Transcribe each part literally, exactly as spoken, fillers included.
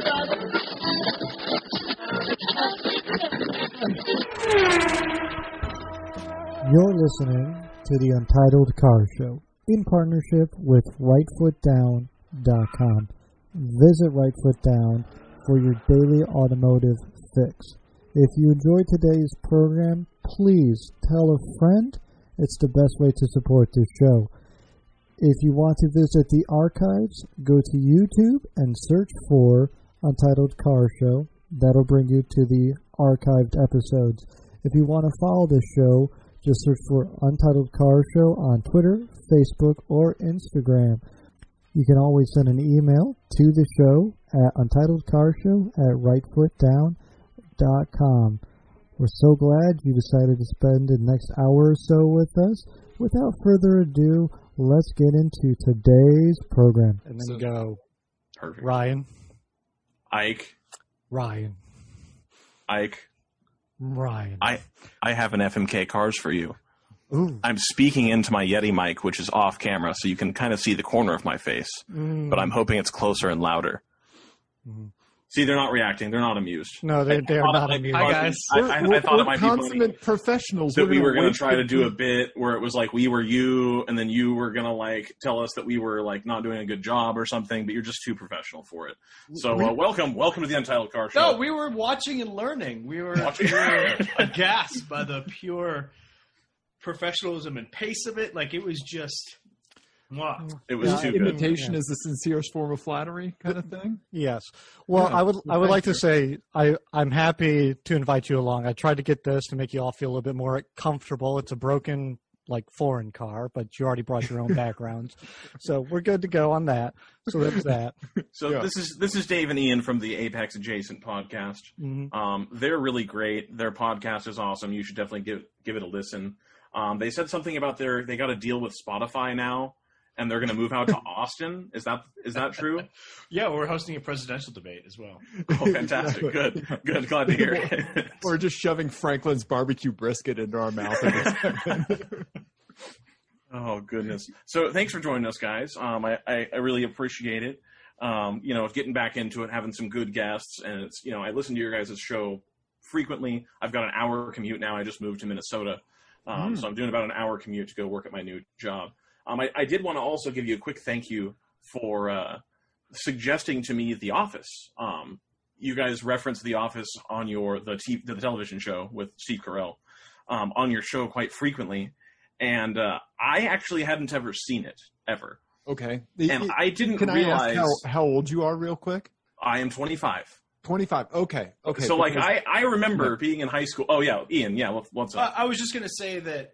You're listening to the Untitled Car Show in partnership with right foot down dot com. Visit Right Foot Down for your daily automotive fix. If you enjoyed today's program, please tell a friend. It's the best way to support this show. If you want to visit the archives, go to YouTube and search for Untitled Car Show. That'll bring you to the archived episodes. If you want to follow the show, just search for Untitled Car Show on Twitter, Facebook, or Instagram. You can always send an email to the show at untitledcarshow at right foot down dot com. We're so glad you decided to spend the next hour or so with us. Without further ado, let's get into today's program. And then so, go. Perfect. Ryan. Ike. Ryan. Ike. Ryan. I, I have an F M K Cars for you. Ooh. I'm speaking into my Yeti mic, which is off camera, so you can kind of see the corner of my face. Mm. But I'm hoping it's closer and louder. Mm. See, they're not reacting. They're not amused. No, they're, they're I, not I, amused. Hi, guys. I, We're, I, we're, I thought we're it might be funny. consummate professionals. That we're we were going to try to do a bit where it was like we were you, and then you were going to like tell us that we were like not doing a good job or something, but you're just too professional for it. So uh, welcome, welcome to the Untitled Car Show. No, we were watching and learning. We were, we were aghast by the pure professionalism and pace of it. Like it was just, wow. It was Yeah, too good. Imitation is the sincerest form of flattery, kind of thing. Yes. Well, Yeah. I would I would Well, like to thank say I, I'm happy to invite you along. I tried to get this to make you all feel a little bit more comfortable. It's a broken, like, foreign car, but you already brought your own backgrounds. So we're good to go on that. So there's that. So Yeah. this is this is Dave and Ian from the Apex Adjacent podcast. Mm-hmm. Um, they're really great. Their podcast is awesome. You should definitely give give it a listen. Um, they said something about their they got a deal with Spotify now, and they're going to move out to Austin. Is that is that true? Yeah, we're hosting a presidential debate as well. Oh, fantastic! Good, good. Glad to hear it. Or just shoving Franklin's barbecue brisket into our mouth. Oh goodness! So thanks for joining us, guys. Um, I, I I really appreciate it. Um, you know, getting back into it, having some good guests, and it's you know I listen to your guys' show frequently. I've got an hour commute now. I just moved to Minnesota. Um, Mm. So I'm doing about an hour commute to go work at my new job. Um, I, I did want to also give you a quick thank you for uh, suggesting to me The Office. Um, you guys reference The Office on your the, t- the television show with Steve Carell um, on your show quite frequently, and uh, I actually hadn't ever seen it ever. Okay. And I didn't Can realize I ask how, how old you are real quick? I am twenty-five. twenty-five. Okay. Okay. So like because- I, I remember being in high school. Oh yeah, Ian. Yeah. What, what's up? Uh, I was just going to say that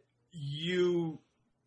you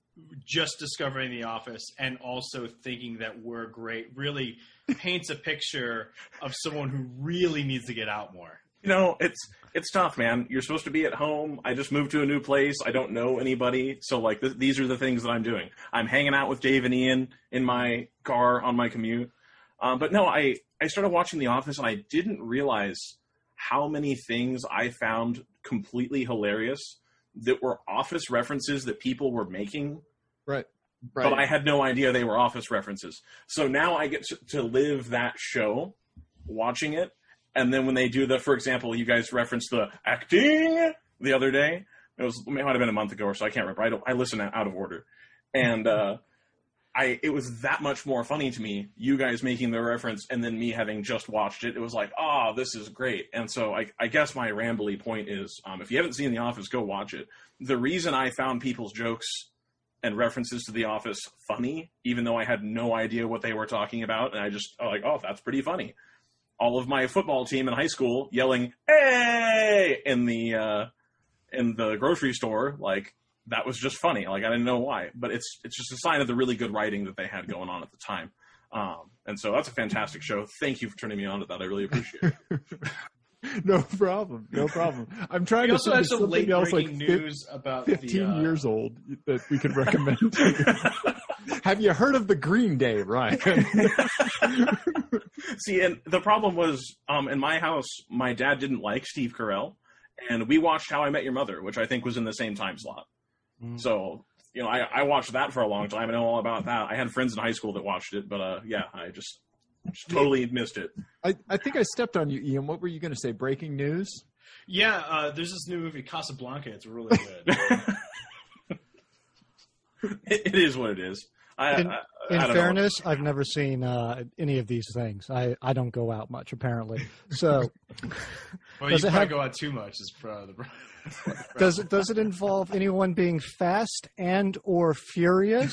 just discovering The Office and also thinking that we're great really paints a picture of someone who really needs to get out more. You know, it's it's tough, man. You're supposed to be at home. I just moved to a new place. I don't know anybody. So, like, th- these are the things that I'm doing. I'm hanging out with Dave and Ian in my car on my commute. Um, but no, I, I started watching The Office, and I didn't realize how many things I found completely hilarious that were Office references that people were making. Right. Right. But I had no idea they were Office references. So now I get to, to live that show, watching it. And then when they do the, for example, you guys referenced the acting the other day. It was it might have been a month ago or so. I can't remember. I don't. I listen out of order, and uh, I it was that much more funny to me. You guys making the reference, and then me having just watched it. It was like, oh, this is great. And so I, I guess my rambly point is, um, if you haven't seen The Office, go watch it. The reason I found people's jokes and references to The Office funny, even though I had no idea what they were talking about, and I just oh, like, oh, that's pretty funny. All of my football team in high school yelling "Hey!" in the uh, in the grocery store, like that was just funny. Like I didn't know why, but it's it's just a sign of the really good writing that they had going on at the time. Um, and so that's a fantastic show. Thank you for turning me on to that. I really appreciate it. No problem. No problem. I'm trying We to also think have of some something late else breaking like news about fifteen the uh, years old that we could recommend to you. Have you heard of the Green Day, Ryan? See, and the problem was, um, in my house, my dad didn't like Steve Carell, and we watched How I Met Your Mother, which I think was in the same time slot. Mm. So, you know, I, I watched that for a long time. I know all about that. I had friends in high school that watched it, but uh, yeah, I just Just totally missed it. I, I think I stepped on you, Ian. What were you going to say? Breaking news? Yeah, uh, there's this new movie, Casablanca. It's really good. it, it is what it is. I, In, I, in I don't fairness, I've never seen uh, any of these things. I, I don't go out much, apparently. So, Well, Does you it probably have- go out too much. Is uh, the does it does it involve anyone being fast and or furious?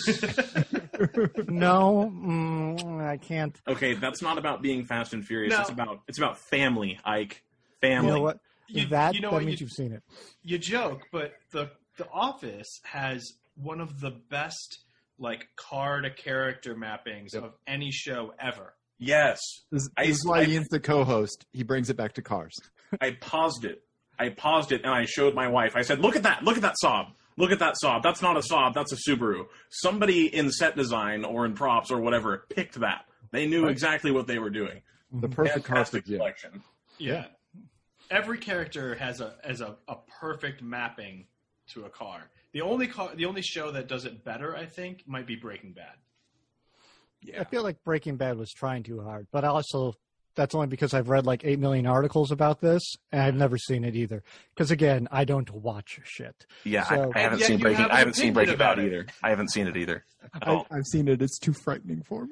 No, mm, I can't. Okay, that's not about being fast and furious. No. It's about it's about family, Ike. Family. You know what? You- that you know that what, means you- you've seen it. You joke, but the the Office has one of the best like car to character mappings Yep. of any show ever. Yes. This, I- this is why I- Ian's the co-host. He brings it back to cars. I paused it. I paused it and I showed my wife. I said, "Look at that! Look at that Saab! Look at that Saab! That's not a Saab. That's a Subaru." Somebody in set design or in props or whatever picked that. They knew Right. exactly what they were doing. The perfect car for Fantastic Jim. selection. Yeah. Every character has a has a, a perfect mapping to a car. The only car, the only show that does it better, I think, might be Breaking Bad. I feel like Breaking Bad was trying too hard, but also that's only because I've read like eight million articles about this, and I've never seen it either. Because again, I don't watch shit. Yeah, So- I, I haven't Yet seen you Breaking. have an I haven't seen opinion Breaking about Bad it. either. I haven't seen it either. At I, all. I've seen it. It's too frightening for me.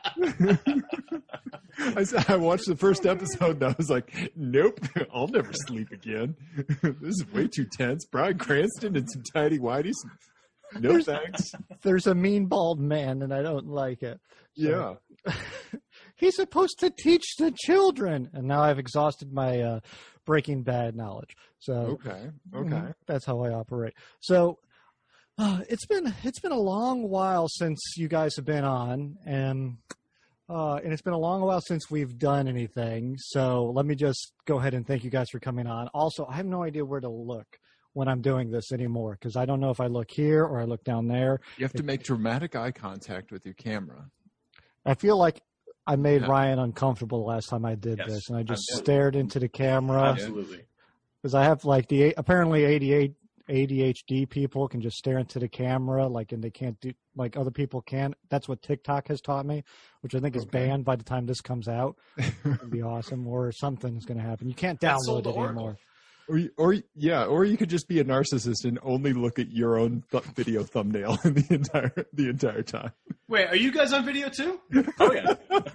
I, s- I watched the first episode and I was like, nope, I'll never sleep again. This is way too tense. Bryan Cranston and some tidy whities. No thanks. There's a mean bald man, and I don't like it. Yeah. He's supposed to teach the children, and now I've exhausted my uh, Breaking Bad knowledge. So Okay. Okay. Mhm. That's how I operate. So uh, it's been it's been a long while since you guys have been on, and uh, and it's been a long while since we've done anything. So let me just go ahead and thank you guys for coming on. Also, I have no idea where to look when I'm doing this anymore because I don't know if I look here or I look down there. You have to make dramatic eye contact with your camera. I feel like I made Yeah. Ryan uncomfortable the last time I did Yes, this, and I just absolutely. stared into the camera. Absolutely. Because I have like the apparently eighty-eight A D H D people can just stare into the camera, like, and they can't do like other people can. That's what TikTok has taught me, which I think is Okay. banned by the time this comes out. It'd be awesome, or something's going to happen. You can't That's download sold it to Oracle. anymore. Or, you- or yeah, or you could just be a narcissist and only look at your own th- video thumbnail the entire the entire time. Wait, are you guys on video too? Oh yeah.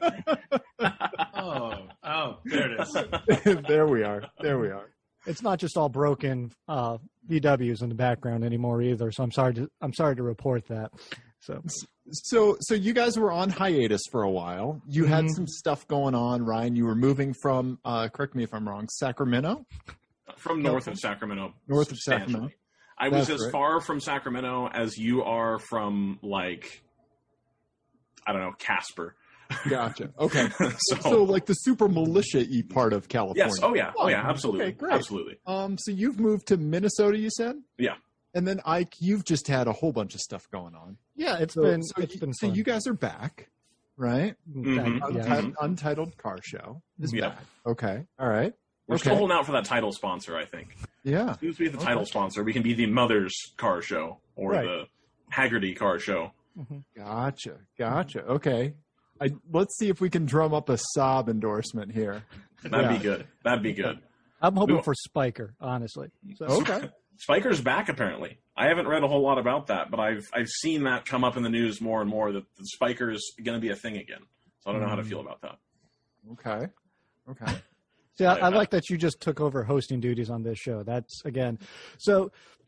Oh, oh, there it is. There we are. There we are. It's not just all broken uh, V Ws in the background anymore either. So I'm sorry to I'm sorry to report that. So So, so you guys were on hiatus for a while. You had Mhm. some stuff going on, Ryan. You were moving from, uh, correct me if I'm wrong, Sacramento. From north of Sacramento. North of substantially. Sacramento. I was That's as right. far from Sacramento as you are from, like, I don't know, Casper. Gotcha. Okay. so, So, like the super militia-y part of California. yes. Oh, yeah. Oh, yeah. Oh, Absolutely. okay, great. Absolutely. Um. So you've moved to Minnesota, you said? Yeah. And then Ike, you've just had a whole bunch of stuff going on. yeah, it's So, been so, it's you, been so fun. you guys are back, right? Mhm. Yeah. Untitled, Untitled Car Show is Yeah. back. Okay. All right. We're Okay. still holding out for that title sponsor, I think. Yeah. As soon as we get the title Okay. sponsor, we can be the Mother's Car Show or Right. the Haggerty Car Show. Gotcha. Gotcha. Okay. I, let's see if we can drum up a Saab endorsement here. That'd Yeah. be good. That'd be good. I'm hoping We- for Spiker, honestly. So, Okay. Spiker's back apparently. I haven't read a whole lot about that, but I've I've seen that come up in the news more and more that the Spiker's going to be a thing again. So I don't know how to feel about that. Okay. Okay. See, I, I Yeah. like that you just took over hosting duties on this show. That's again. So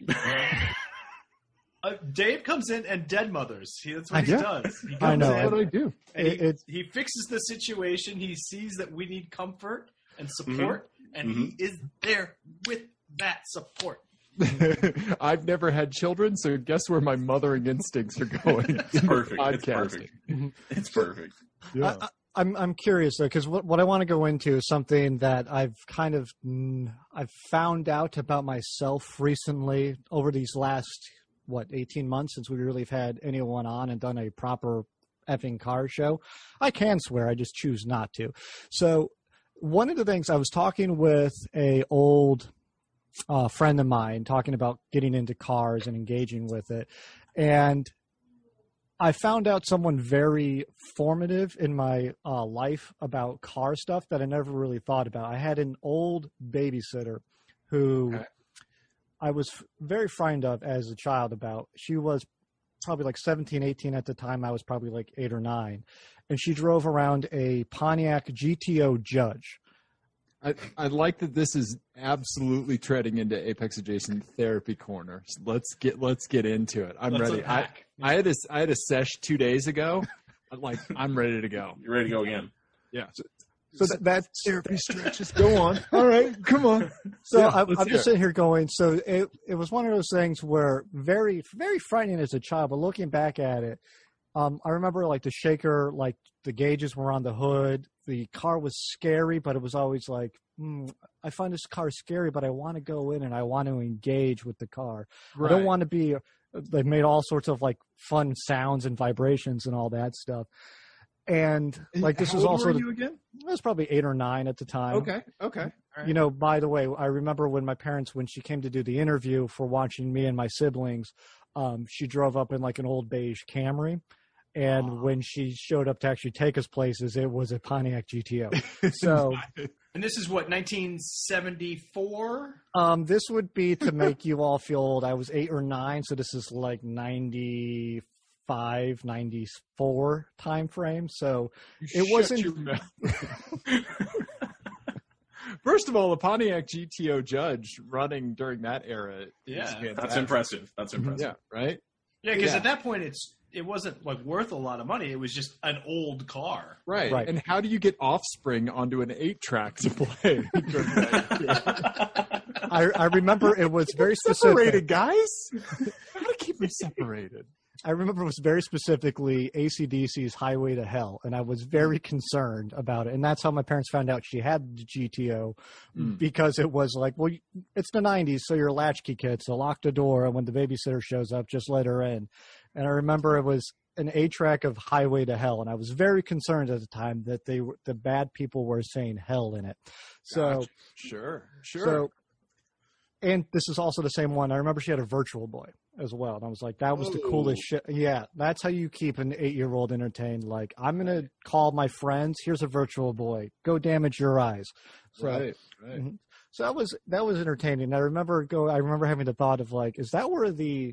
Uh, Dave comes in and dead mothers. He, that's what I- he yeah. does. He I comes know. in That's what I do. and he, It- it's- he fixes the situation. He sees that we need comfort and support, and he is there with that support. I've never had children, so guess where my mothering instincts are going? It's perfect. It's Podcasting. perfect. It's perfect. Yeah. I, I, I'm I'm curious though, because what what I want to go into is something that I've kind of mm, I've found out about myself recently over these last what eighteen months since we really have had anyone on and done a proper effing car show. I can swear, I just choose not to. So one of the things I was talking with a old uh, friend of mine, talking about getting into cars and engaging with it, and I found out someone very formative in my uh, life about car stuff that I never really thought about. I had an old babysitter who Okay. I was f- very frightened of as a child about. She was probably like seventeen, eighteen at the time. I was probably like eight or nine. And she drove around a Pontiac G T O Judge. I, I like that this is absolutely treading into Apex Adjacent therapy corner. So let's get let's get into it. I'm Let's ready. I, unpack. I had a I had a sesh two days ago. I'm like I'm ready to go. You ready to go again? Yeah. So that, that's Therapy stretches. Go on. All right. Come on. So Yeah, I, let's I'm hear just it. sitting here going, so it, it was one of those things where very, very frightening as a child, but looking back at it, um, I remember like the shaker, like the gauges were on the hood. The car was scary, but it was always like, hmm, I find this car scary, but I want to go in and I want to engage with the car. I don't want to be, they made all sorts of like fun sounds and vibrations and all that stuff. And like this How was old also, were the, you again? I was probably eight or nine at the time. Okay. Okay. You know, by the way, I remember when my parents, when she came to do the interview for watching me and my siblings, um, she drove up in like an old beige Camry. And Aw. when she showed up to actually take us places, it was a Pontiac G T O. So And this is what, nineteen seventy-four? um, this would be to make you all feel old. I was eight or nine, so this is like ninety-five, ninety-four time frame. So You It shut wasn't- your mouth. First of all, the Pontiac G T O Judge running during that era. is Yeah. fantastic. That's impressive. That's impressive. Yeah. Right. Yeah, because Yeah. at that point, it's it wasn't like worth a lot of money. It was just an old car. Right. Right. And how do you get Offspring onto an eight track to play? during that? I, I remember it was very specific. separated, guys. Gotta keep them separated. I remember it was very specifically A C D C's Highway to Hell, and I was very concerned about it. And that's how my parents found out she had the G T O, Mm. because it was like, well, it's the nineties, so you're a latchkey kid, so lock the door, and when the babysitter shows up, just let her in. And I remember it was an eight-track of Highway to Hell, and I was very concerned at the time that they were, the bad people were saying hell in it. So, Gotcha. Sure. Sure. so, and this is also the same one. I remember she had a Virtual Boy as well. And I was like, that was the Oh. coolest shit. Yeah, that's how you keep an eight-year-old entertained. Like, I'm going to call my friends. Here's a Virtual Boy. Go damage your eyes. So, right. Right. Mhm. so that was that was entertaining. I remember go. I remember having the thought of like, is that where the?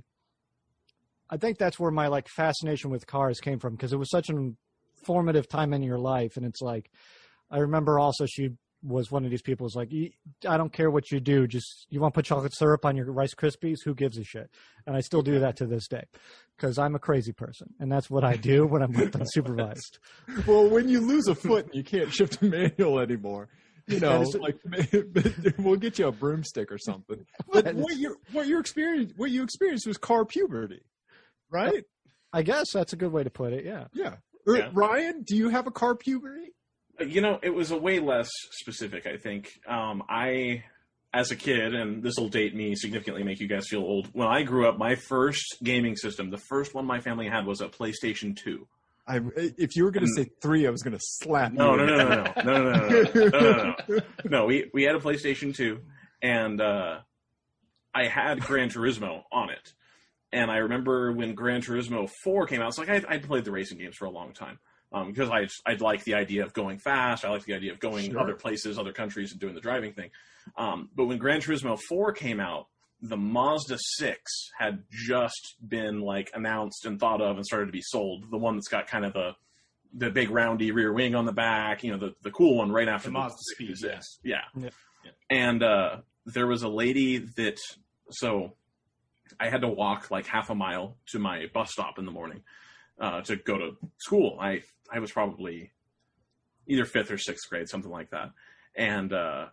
I think that's where my like fascination with cars came from, because it was such an formative time in your life, and it's like, I remember also she was one of these people who's like, I don't care what you do, just you want to put chocolate syrup on your Rice Krispies, who gives a shit? And I still do that to this day, because I'm a crazy person, and that's what I do when I'm left unsupervised. Well, when you lose a foot and you can't shift a manual anymore, you know, That is- like we'll get you a broomstick or something. But what your what your experience what you experienced was car puberty, right? I guess that's a good way to put it. Yeah. Yeah. Er, Yeah. Ryan, do you have a car puberty? You know, it was a way less specific, I think. Um, I, as a kid, and this will date me significantly, make you guys feel old. When I grew up, my first gaming system, the first one my family had, was a PlayStation two. I, if you were going to say three, I was going to slap No, you. no, no, no, no, no, no, no, no, no, no, no. No, we we had a PlayStation two, and uh, I had Gran Turismo on it. And I remember when Gran Turismo four came out, it's like I, I'd played the racing games for a long time. Um, because I I like the idea of going fast. I like the idea of going Sure. other places, other countries, and doing the driving thing. Um, but when Gran Turismo four came out, the Mazda six had just been like announced and thought of and started to be sold. The one that's got kind of the the big roundy rear wing on the back, you know, the, the cool one right after The Mazda Speed, six. Yeah. Yeah. Yeah. And uh, there was a lady that so I had to walk like half a mile to my bus stop in the morning uh, to go to school. I I was probably either fifth or sixth grade, something like that. And uh,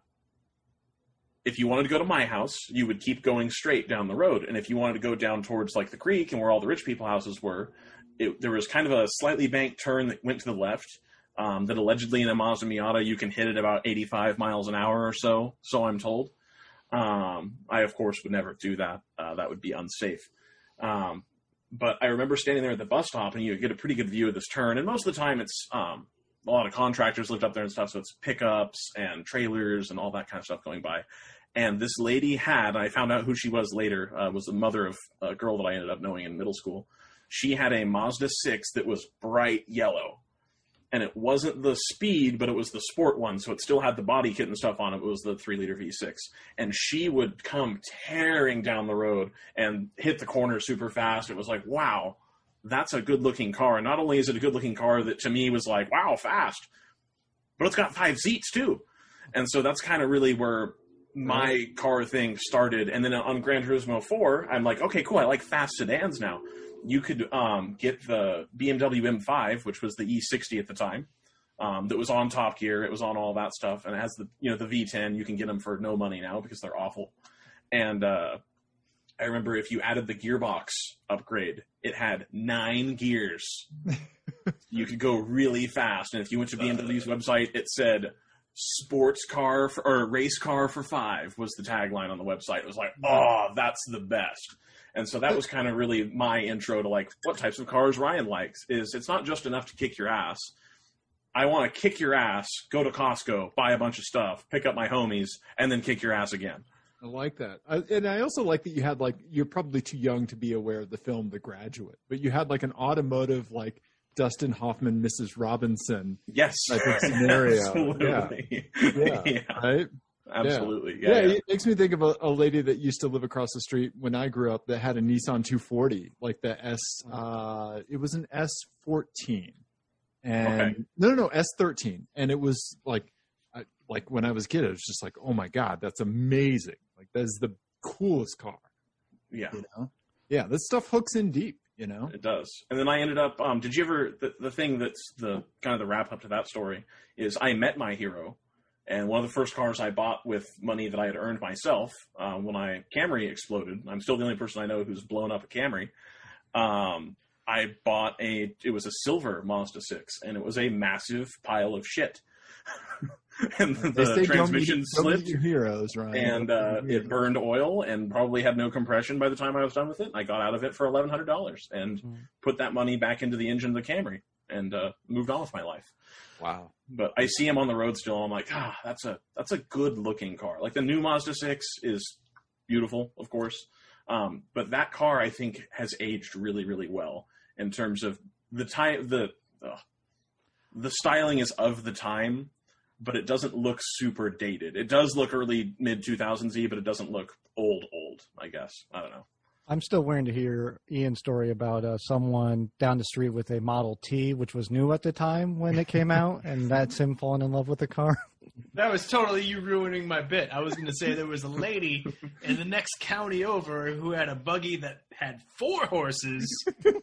if you wanted to go to my house, you would keep going straight down the road. And if you wanted to go down towards like the creek and where all the rich people houses were, it, there was kind of a slightly banked turn that went to the left. Um, that allegedly in a Mazda Miata you can hit at about eighty-five miles an hour or so. So I'm told. Um, I of course would never do that. Uh, that would be unsafe. Um, But I remember standing there at the bus stop, and you get a pretty good view of this turn. And most of the time, it's um, a lot of contractors lived up there and stuff, so it's pickups and trailers and all that kind of stuff going by. And this lady had, I found out who she was later, uh, was the mother of a girl that I ended up knowing in middle school. She had a Mazda six that was bright yellow. And it wasn't the speed, but it was the sport one, so it still had the body kit and stuff on it. It was the three liter V six. And she would come tearing down the road and hit the corner super fast. It was like, wow, that's a good-looking car. And not only is it a good-looking car that to me was like, wow, fast, but it's got five seats too. And so that's kind of really where my car thing started. And then on Gran Turismo four, I'm like, okay, cool, I like fast sedans now. You could um, get the B M W M five, which was the E sixty at the time, um, that was on Top Gear. It was on all that stuff, and it has the you know the V ten. You can get them for no money now because they're awful. And uh, I remember if you added the gearbox upgrade, it had nine gears. You could go really fast, and if you went to B M W's website, it said "sports car for, or race car for five" was the tagline on the website. It was like, oh, that's the best. And so that was kind of really my intro to like what types of cars Ryan likes. Is it's not just enough to kick your ass. I want to kick your ass, go to Costco, buy a bunch of stuff, pick up my homies, and then kick your ass again. I like that. I, and I also like that you had like, you're probably too young to be aware of the film The Graduate, but you had like an automotive like Dustin Hoffman, Missus Robinson yes type of scenario. Absolutely. Yeah. Yeah. Yeah. Right? Absolutely. Yeah. Yeah, yeah. It makes me think of a, a lady that used to live across the street when I grew up that had a Nissan two forty, like the S, uh, it was an S fourteen. And Okay. no, no, no, S thirteen. And it was like, I, like when I was a kid, it was just like, oh my God, that's amazing. Like that is the coolest car. Yeah. You know? Yeah, this stuff hooks in deep, you know? It does. And then I ended up, um, did you ever, the, the thing that's the kind of the wrap up to that story is I met my hero. And one of the first cars I bought with money that I had earned myself uh, when I Camry exploded. I'm still the only person I know who's blown up a Camry. Um, I bought a, it was a silver Mazda six, and it was a massive pile of shit. And the, They say the transmission don't meet, don't slipped, meet your heroes, right? and uh, it burned oil, and probably had no compression by the time I was done with it. I got out of it for eleven hundred dollars and Mm. put that money back into the engine of the Camry and uh, moved on with my life. Wow. But I see him on the road still. And I'm like, ah, that's a that's a good looking car. Like the new Mazda six is beautiful, of course, um, but that car I think has aged really, really well in terms of the time. The uh, the styling is of the time, but it doesn't look super dated. It does look early mid two thousands y, but it doesn't look old old. I guess I don't know. I'm still waiting to hear Ian's story about uh, someone down the street with a Model T, which was new at the time when it came out, and that's him falling in love with the car. That was totally you ruining my bit. I was going to say there was a lady in the next county over who had a buggy that had four horses,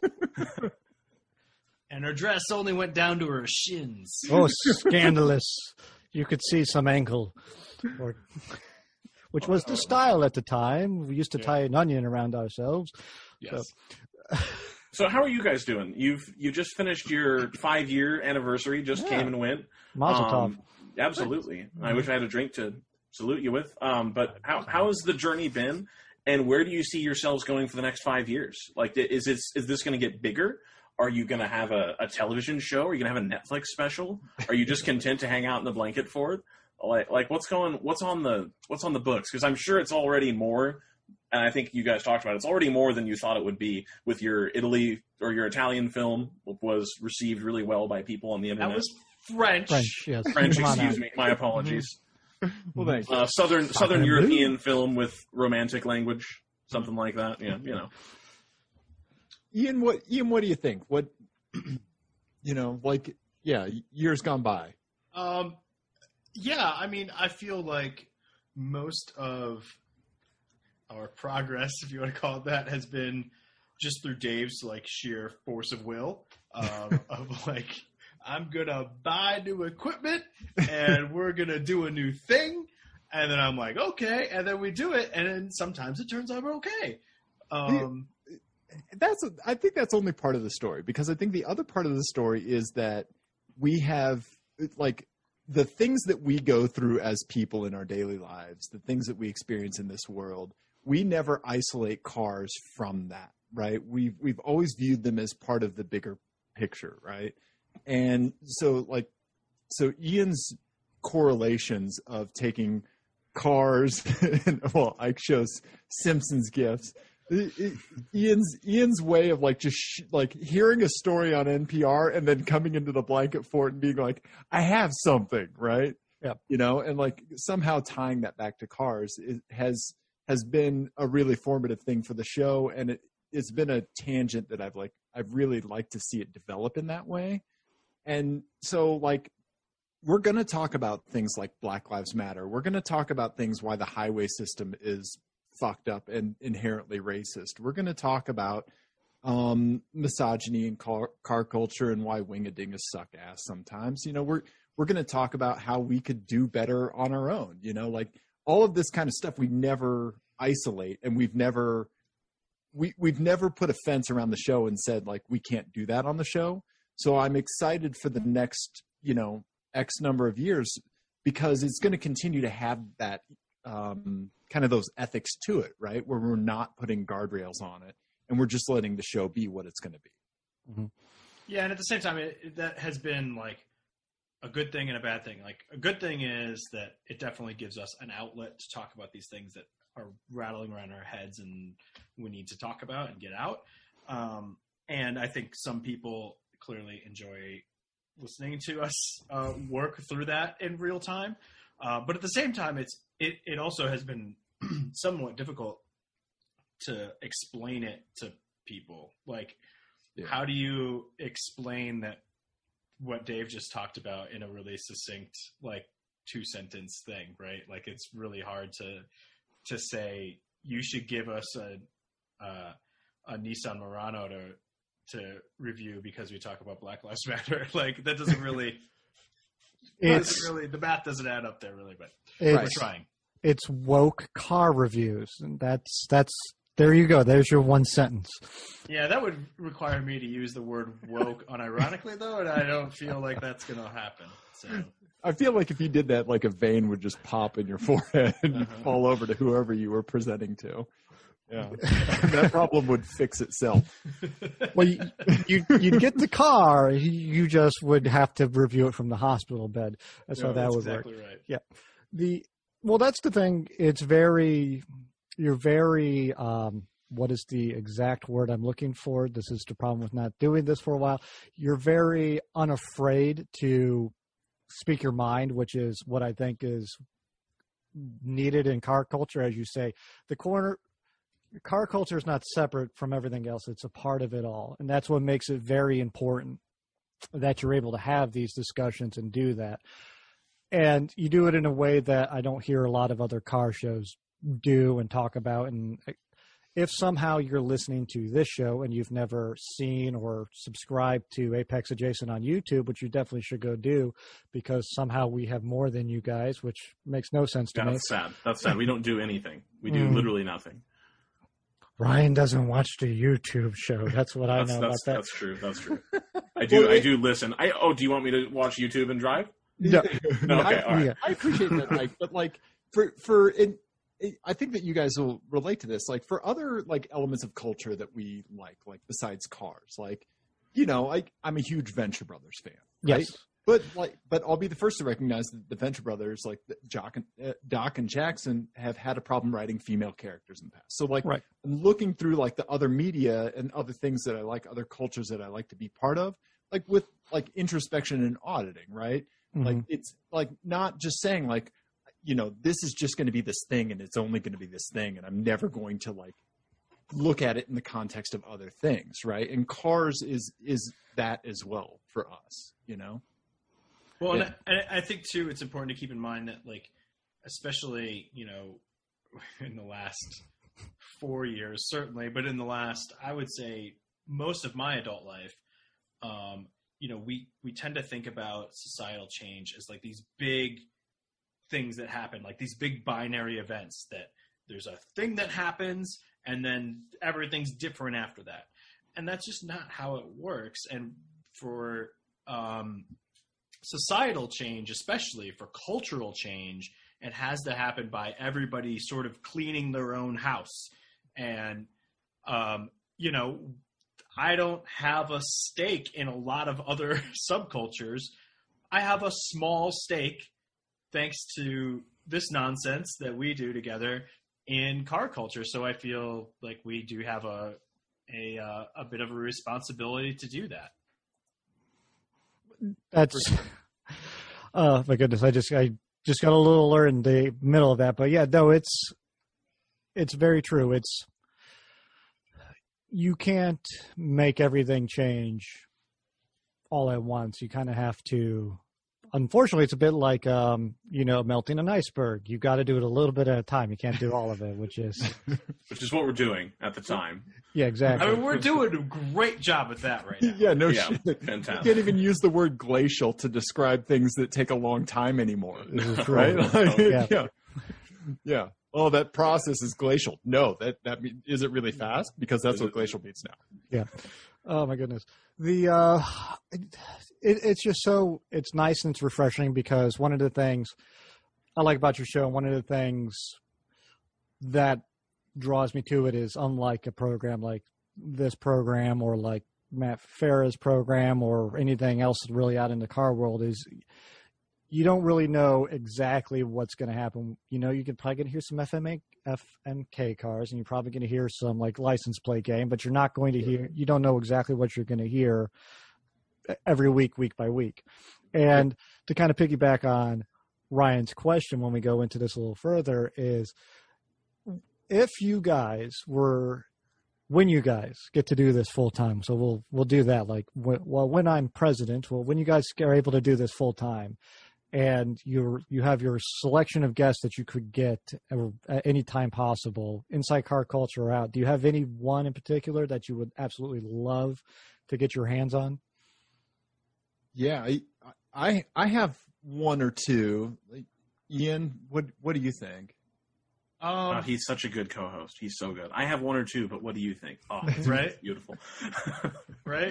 and her dress only went down to her shins. Oh, scandalous. You could see some ankle. Or, which was the style at the time. We used to tie an onion around ourselves. Yes. So, So how are you guys doing? You've you just finished your five year anniversary. Just Yeah. came and went. Mazel tov. Um, absolutely. I wish I had a drink to salute you with. Um, but how how has the journey been? And where do you see yourselves going for the next five years? Like, is this is this going to get bigger? Are you going to have a, a television show? Are you going to have a Netflix special? Are you just content to hang out in the blanket for it? Like, like what's going? What's on the what's on the books? Because I'm sure it's already more. And I think you guys talked about it. It's already more than you thought it would be with your Italy or your Italian film was received really well by people on the internet. That was French. French, yes. French, Come on excuse now. me. My apologies. Well, thank you. Uh, Southern Southern Sacre European film with romantic language, something like that. Yeah, you know. Ian, what Ian, what do you think? What you know, like yeah, years gone by. Um, yeah, I mean, I feel like most of our progress, if you want to call it that, has been just through Dave's like sheer force of will. Um, of like, I'm gonna buy new equipment and we're gonna do a new thing, and then I'm like, okay, and then we do it, and then sometimes it turns out okay. Um, That's I think that's only part of the story, because I think the other part of the story is that we have like the things that we go through as people in our daily lives, the things that we experience in this world. We never isolate cars from that, right? We've we've always viewed them as part of the bigger picture, right? And so like so Ian's correlations of taking cars and well, Ike shows Simpsons gifts It- it- Ian's Ian's way of like just sh- like hearing a story on N P R and then coming into the blanket fort and being like, I have something, right? Yeah. You know, and like somehow tying that back to Cars it has has been a really formative thing for the show, and it it's been a tangent that I've like I've really liked to see it develop in that way. And so like we're going to talk about things like Black Lives Matter. We're going to talk about things why the highway system is fucked up and inherently racist. We're going to talk about um, misogyny and car, car culture and why wing-a-dingas suck ass sometimes. You know, we're we're going to talk about how we could do better on our own. You know, like all of this kind of stuff we never isolate, and we've never we we've never put a fence around the show and said like we can't do that on the show. So I'm excited for the next, you know, X number of years because it's going to continue to have that um, kind of those ethics to it, right? Where we're not putting guardrails on it and we're just letting the show be what it's going to be. Mm-hmm. Yeah, and at the same time, it, it, that has been like a good thing and a bad thing. Like a good thing is that it definitely gives us an outlet to talk about these things that are rattling around our heads and we need to talk about and get out. Um, and I think some people clearly enjoy listening to us uh, work through that in real time. Uh, but at the same time, it's it, it also has been somewhat difficult to explain it to people. Like, Yeah. how do you explain that what Dave just talked about in a really succinct, like two sentence thing, right? Like it's really hard to to say you should give us a uh, a Nissan Murano to to review because we talk about Black Lives Matter. Like that doesn't really, It's doesn't really the math doesn't add up there really, but it's, we're trying. it's woke car reviews, and that's that's there you go. There's your one sentence. Yeah, that would require me to use the word woke unironically though, and I don't feel like that's going to happen. So I feel like if you did that, like a vein would just pop in your forehead and you'd Uh-huh. fall over to whoever you were presenting to. Yeah, that problem would fix itself. Well, you, you you'd get the car. You just would have to review it from the hospital bed. That's Yeah, how that that's would work. exactly right. The well, that's the thing. It's very you're very um, what is the exact word I'm looking for? This is the problem with not doing this for a while. You're very unafraid to speak your mind, which is what I think is needed in car culture. As you say, the corner car culture is not separate from everything else. It's a part of it all. And that's what makes it very important that you're able to have these discussions and do that. And you do it in a way that I don't hear a lot of other car shows do and talk about. And if somehow you're listening to this show and you've never seen or subscribed to Apex Adjacent on YouTube, which you definitely should go do because somehow we have more than you guys, which makes no sense to Yeah, me. that's sad. That's sad. We don't do anything. We do Mm. literally nothing. Ryan doesn't watch the YouTube show. That's what I That's, know that's, about that. that's true. That's true. I do. I do listen. I oh, do you want me to watch YouTube and drive? No. No, okay, I, all right. Yeah. I appreciate that, Mike, but like for for in, I think that you guys will relate to this. Like for other like elements of culture that we like, like besides cars, like you know, like I'm a huge Venture Brothers fan, right? Yes. But like, but I'll be the first to recognize that the Venture Brothers, like the Jock and, uh, Doc and Jackson, have had a problem writing female characters in the past. So like, Right. I'm looking through like the other media and other things that I like, other cultures that I like to be part of, like with like introspection and auditing, right? Like Mhm. it's like not just saying like, you know, this is just going to be this thing and it's only going to be this thing, and I'm never going to like look at it in the context of other things, right? And Cars is is that as well for us, you know. Well, Yeah. and I, I think too, it's important to keep in mind that, like, especially you know, in the last four years, certainly, but in the last, I would say, most of my adult life, um, you know, we we tend to think about societal change as like these big things that happen, like these big binary events that there's a thing that happens and then everything's different after that, and that's just not how it works. And for um, societal change, especially for cultural change, it has to happen by everybody sort of cleaning their own house. And, um, you know, I don't have a stake in a lot of other subcultures. I have a small stake, thanks to this nonsense that we do together, in car culture. So I feel like we do have a a uh, a bit of a responsibility to do that. That's oh my goodness. I just I just got a little alert in the middle of that, but yeah, no, it's it's very true. It's you can't make everything change all at once. You kind of have to. Unfortunately, it's a bit like um, you know, melting an iceberg. You got to do it a little bit at a time. You can't do all of it, which is which is what we're doing at the time. Yeah, exactly. I mean, we're doing a great job at that right now. Yeah, no Yeah, shit. fantastic. You can't even use the word glacial to describe things that take a long time anymore. This is true. Right? Like, Yeah. yeah. Yeah. Oh, that process is glacial. No, that that mean, is it really fast? Because that's what glacial means now. Yeah. Oh my goodness. The uh, it, it's just so it's nice and it's refreshing because one of the things I like about your show, and one of the things that draws me to it is unlike a program like this program or like Matt Farah's program or anything else really out in the car world is you don't really know exactly what's going to happen. You know, you could probably going to hear some F M A, F M K cars, and you're probably going to hear some like license plate game, but you're not going to hear, you don't know exactly what you're going to hear every week, week by week. And to kind of piggyback on Ryan's question when we go into this a little further is if you guys were, when you guys get to do this full time, so we'll, we'll do that. Like, when, well, when I'm president, well, when you guys are able to do this full time, and you you have your selection of guests that you could get at any time possible, inside car culture or out, do you have any one in particular that you would absolutely love to get your hands on? Yeah, I I, I have one or two. Ian, what what do you think? Um, Oh, he's such a good co-host. He's so good. I have one or two, but what do you think? Oh, Right? beautiful. right?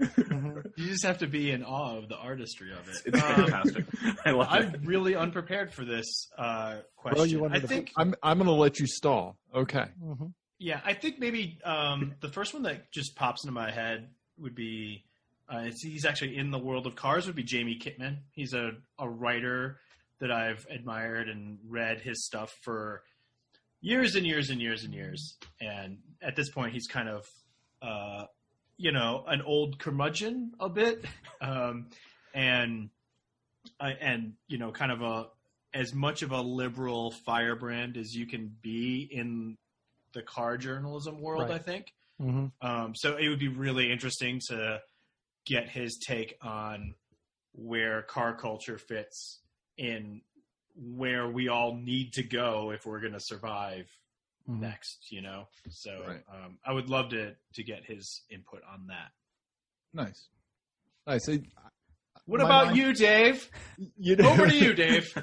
You just have to be in awe of the artistry of it. It's Um, fantastic. I love I'm it. really unprepared for this uh, question. Well, you wanted I to- think, I'm I'm going to let you stall. Okay. Mm-hmm. yeah, I think maybe um, the first one that just pops into my head would be, uh, it's, he's actually in the world of cars, would be Jamie Kitman. He's a, a writer that I've admired and read his stuff for years and years and years and years. And at this point, he's kind of, uh, you know, an old curmudgeon a bit. Um, and, uh, and, you know, kind of a, as much of a liberal firebrand as you can be in the car journalism world, Right. I think. Mm-hmm. Um, so it would be really interesting to get his take on where car culture fits in where we all need to go if we're going to survive Mhm. next, you know? So Right. um, I would love to, to get his input on that. Nice. Nice. I- What My about mind- you, Dave? You know, Over to you, Dave.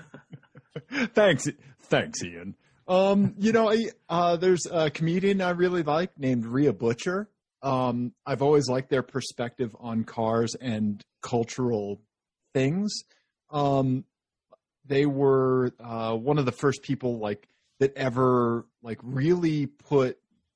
thanks, thanks, Ian. Um, you know, I, uh, there's a comedian I really like named Rhea Butcher. Um, I've always liked their perspective on cars and cultural things. Um, they were uh, one of the first people like that ever like really put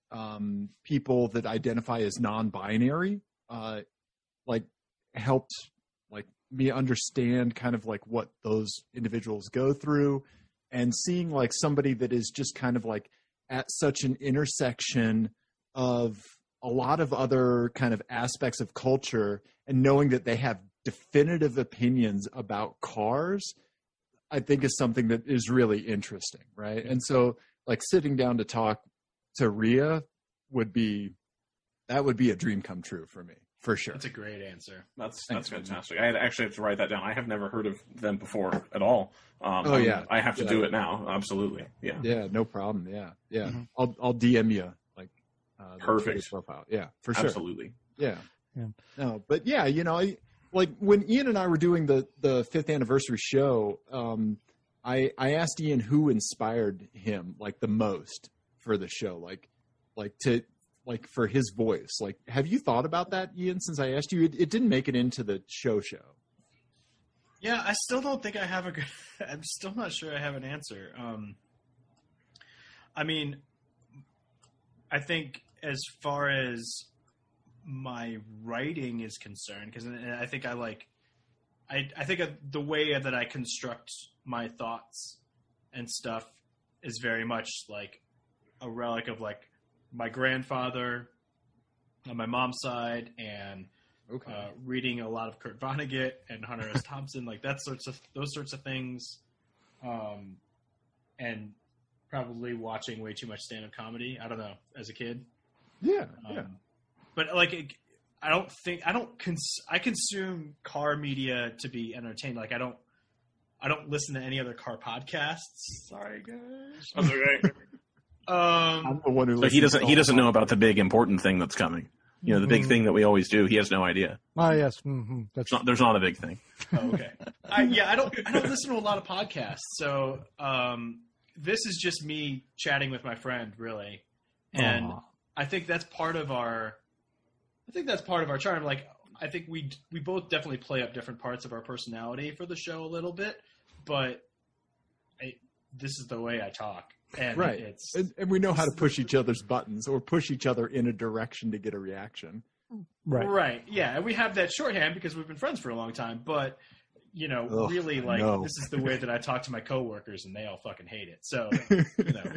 um, people that identify as non-binary, uh, like helped like me understand kind of like what those individuals go through, and seeing like somebody that is just kind of like at such an intersection of a lot of other kind of aspects of culture, and knowing that they have definitive opinions about cars, I think is something that is really interesting, right? And so like sitting down to talk to Rhea would be, that would be a dream come true for me, for sure. That's a great answer. That's Thanks, that's man. fantastic. I had actually have to write that down. I have never heard of them before at all. Um, Oh, I'm- yeah. I have to Yeah. do it now. Absolutely. Yeah. Yeah, no problem. Yeah, yeah. Mhm. I'll I'll D M you like uh, the Perfect. Twitter profile. Yeah, for sure. Absolutely. Yeah. Yeah. No, but yeah, you know, I, like when Ian and I were doing the the fifth anniversary show, um, I I asked Ian who inspired him like the most for the show, like like to like for his voice. Like, have you thought about that, Ian? Since I asked you, it, it didn't make it into the show show. Yeah, I still don't think I have a good. I'm still not sure I have an answer. Um, I mean, I think as far as my writing is concerned, because I think I like, I I think the way that I construct my thoughts and stuff is very much like a relic of like my grandfather on my mom's side, and Okay. uh, reading a lot of Kurt Vonnegut and Hunter S. Thompson, like that sorts of those sorts of things, um, and probably watching way too much stand-up comedy. I don't know, as a kid. yeah, Um, yeah. But like, it, I don't think I don't cons- I consume car media to be entertained. Like I don't I don't listen to any other car podcasts. Sorry guys. That's okay. Um, I'm the one who So he listens doesn't to he all doesn't the know about the big important thing that's coming. You know, the big Mhm. thing that we always do. He has no idea. Oh yes, mm-hmm. That's It's not, there's not a big thing. oh, okay. I, yeah, I don't I don't listen to a lot of podcasts. So um, this is just me chatting with my friend, really, and Aw. I think that's part of our. I think that's part of our charm. Like, I think we we both definitely play up different parts of our personality for the show a little bit, but I, this is the way I talk, and right, it's and, and we know how to push each other's buttons or push each other in a direction to get a reaction. right. right. Yeah, and we have that shorthand because we've been friends for a long time. But you know, Ugh, really, I like know. this is the way that I talk to my coworkers, and they all fucking hate it. So you know,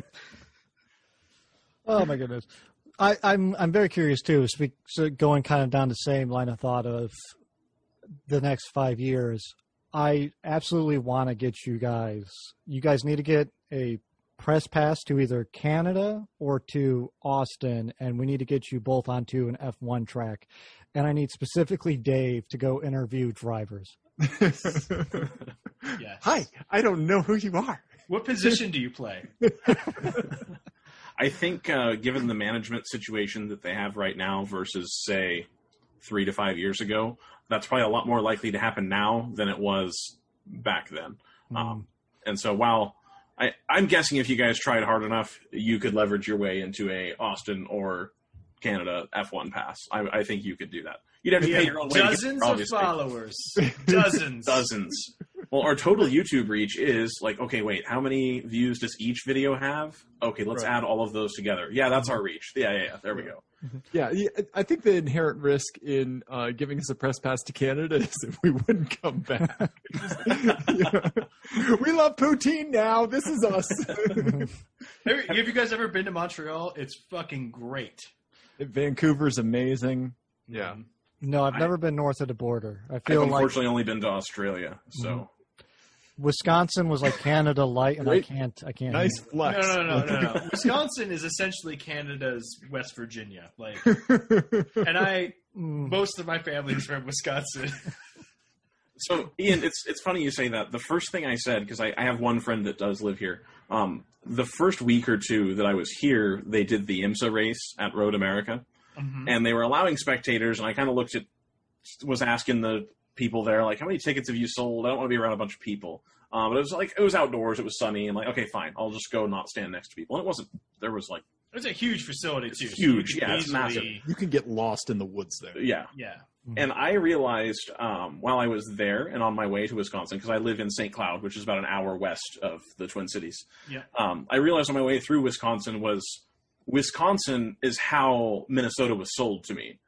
Oh my goodness. I, I'm I'm very curious too. Speak, so going kind of down the same line of thought of the next five years. I absolutely want to get you guys. You guys need to get a press pass to either Canada or to Austin, and we need to get you both onto an F one track. And I need specifically Dave to go interview drivers. yeah. Hi, I don't know who you are. What position do you play? I think, uh, given the management situation that they have right now versus, say, three to five years ago, that's probably a lot more likely to happen now than it was back then. Mm. Um, and so, while I, I'm guessing if you guys tried hard enough, you could leverage your way into a Austin or Canada F one pass. I, I think you could do that. You'd have to We pay have your own way to get dozens there, of obviously. followers. Dozens. Dozens. Well, our total YouTube reach is like, okay, wait, how many views does each video have? Okay, let's Right. add all of those together. Yeah, that's our reach. Yeah, yeah, yeah. There we go. Yeah, yeah, I think the inherent risk in uh, giving us a press pass to Canada is that we wouldn't come back. Yeah. We love poutine now. This is us. Have, have you guys ever been to Montreal? It's fucking great. Vancouver's amazing. Yeah. No, I've I- never been north of the border. I I've feel like unfortunately only been to Australia, so Wisconsin was like Canada light, and I Great. can't. I can't. Nice handle No, flex. no, no, no, no, no. Wisconsin is essentially Canada's West Virginia. Like, and I, it. Mm. most of my family is from Wisconsin. So, Ian, it's it's funny you say that. The first thing I said, because I, I have one friend that does live here. Um, the first week or two that I was here, they did the IMSA race at Road America, Mhm. and they were allowing spectators. And I kind of looked at, was asking the people there, like, how many tickets have you sold? I don't want to be around a bunch of people. Um, but it was like it was outdoors, it was sunny, and like, okay, fine, I'll just go not stand next to people. And it wasn't. There was like, It's a huge facility It's too. so huge, you could yeah, it's easily- massive. You can get lost in the woods there. yeah. Yeah. And I realized um, while I was there and on my way to Wisconsin, because I live in Saint Cloud, which is about an hour west of the Twin Cities. Yeah. Um, I realized on my way through Wisconsin was Wisconsin is how Minnesota was sold to me.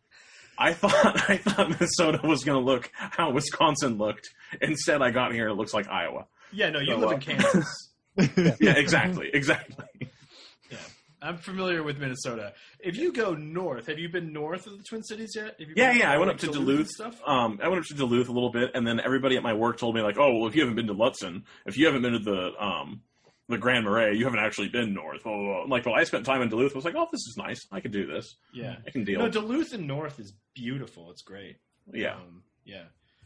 I thought I thought Minnesota was going to look how Wisconsin looked. Instead, I got here and it looks like Iowa. Yeah. No, you So, live uh, in Kansas. Yeah, exactly, exactly. Yeah. I'm familiar with Minnesota. If you go north, have you been north of the Twin Cities yet? Have you Yeah, been yeah. I went like up to and Duluth. stuff. Um, I went up to Duluth a little bit, and then everybody at my work told me like, "Oh, well, if you haven't been to Lutzen, if you haven't been to the um, the Grand Marais, you haven't actually been north." Blah, blah, blah. I'm like, well, I spent time in Duluth. I was like, "Oh, this is nice. I could do this. Yeah. I can deal." No, Duluth and North is beautiful. It's great. yeah, Um, yeah.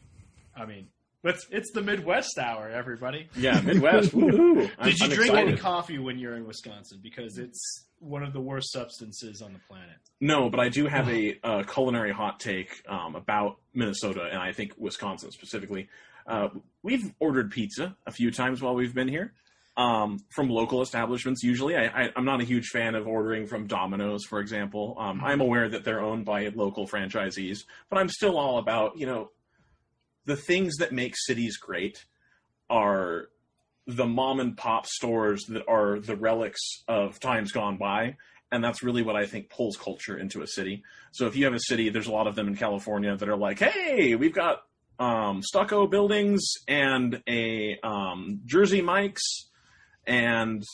I mean, let's, it's the Midwest hour, everybody. yeah. Midwest. Woohoo! I'm- Did you I'm drink excited. any coffee when you're in Wisconsin? Because it's one of the worst substances on the planet. No, but I do have a uh, culinary hot take um, about Minnesota, and I think Wisconsin specifically. Uh, we've ordered pizza a few times while we've been here um, from local establishments. Usually, I, I, I'm not a huge fan of ordering from Domino's, for example. Um, I'm aware that they're owned by local franchisees, but I'm still all about, you know, the things that make cities great are the mom and pop stores that are the relics of times gone by. And that's really what I think pulls culture into a city. So if you have a city, there's a lot of them in California that are like, hey, we've got um, stucco buildings and a um, Jersey Mike's and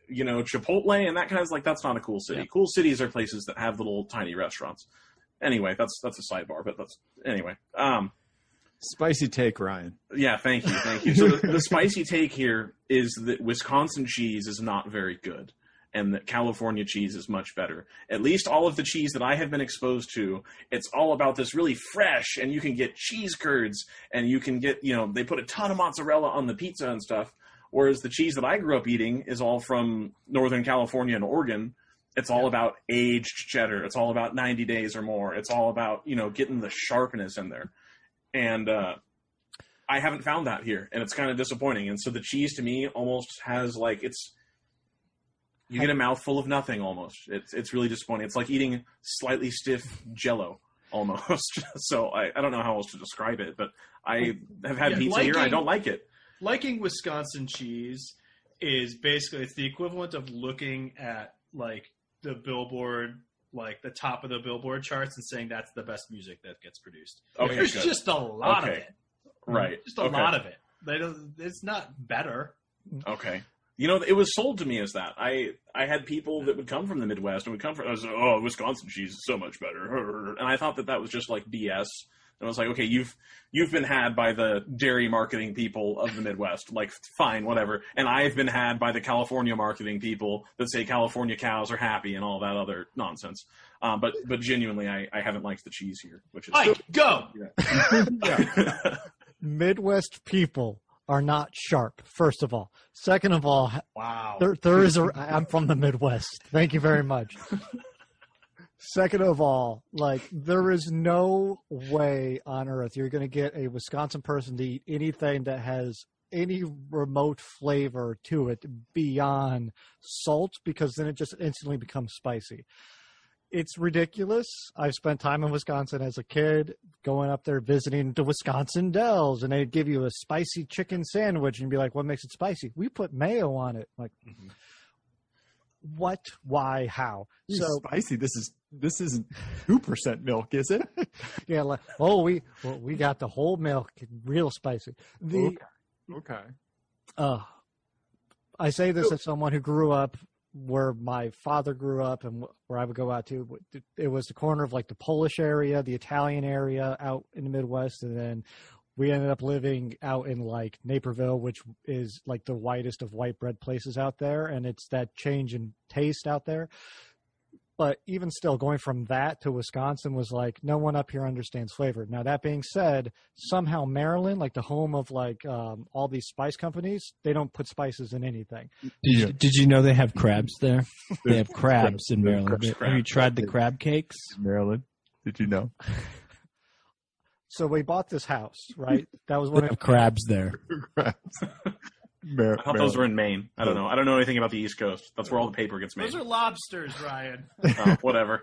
you know, Chipotle and that kind of like that's not a cool city. Yeah. Cool cities are places that have little tiny restaurants. Anyway, that's that's a sidebar, but that's anyway. Um, Spicy take, Ryan. yeah, thank you, thank you. So the, the spicy take here is that Wisconsin cheese is not very good, and that California cheese is much better. At least all of the cheese that I have been exposed to, it's all about this really fresh, and you can get cheese curds, and you can get, you know, they put a ton of mozzarella on the pizza and stuff. Whereas the cheese that I grew up eating is all from Northern California and Oregon. It's all about aged cheddar. It's all about ninety days or more. It's all about, you know, getting the sharpness in there. And uh, I haven't found that here, and it's kind of disappointing. And so the cheese to me almost has like it's you get a mouthful of nothing almost. It's it's really disappointing. It's like eating slightly stiff Jell-O almost. So I, I don't know how else to describe it, but I have had Yeah, pizza liking- here. I don't like it. Liking Wisconsin cheese is basically it's the equivalent of looking at like the Billboard, like the top of the Billboard charts, and saying that's the best music that gets produced. Okay, There's good. just a lot Okay. of it, Right. just a Okay. lot of it. They don't, it's not better. Okay. You know, it was sold to me as that. I I had people that would come from the Midwest and would come from, I was like, oh, Wisconsin cheese is so much better. And I thought that that was just like B S. And I was like, okay, you've you've been had by the dairy marketing people of the Midwest. Like, fine, whatever. And I've been had by the California marketing people that say California cows are happy and all that other nonsense. Um, but but genuinely, I, I haven't liked the cheese here, which is Ike, go. yeah. Midwest people are not sharp, first of all. Second of all, Wow. there there is a I'm from the Midwest. Thank you very much. Second of all, like there is no way on earth you're going to get a Wisconsin person to eat anything that has any remote flavor to it beyond salt, because then it just instantly becomes spicy. It's ridiculous. I've spent time in Wisconsin as a kid, going up there visiting the Wisconsin Dells, and they'd give you a spicy chicken sandwich and you'd be like, what makes it spicy? We put mayo on it. Like, mm-hmm. What? Why? How? So spicy. This is this isn't two percent milk, is it? Yeah. Like, oh, we well, we got the whole milk, real spicy. The okay. Okay. Uh, I say this as someone who grew up where my father grew up and where I would go out to. It was the corner of like the Polish area, the Italian area out in the Midwest, and then we ended up living out in like Naperville, which is like the whitest of white bread places out there. And it's that change in taste out there. But even still, going from that to Wisconsin was like, no one up here understands flavor. Now, that being said, somehow Maryland, like the home of like um, all these spice companies, they don't put spices in anything. Did you, did you know they have crabs there? They have crabs in Maryland. Crabs, Have crab. you tried the crab cakes? Maryland. Did you know? So we bought this house, right? That was They one have of crabs there. Mar- I thought those were in Maine. I don't know. I don't know anything about the East Coast. That's where all the paper gets made. Those are lobsters, Ryan. Oh, whatever.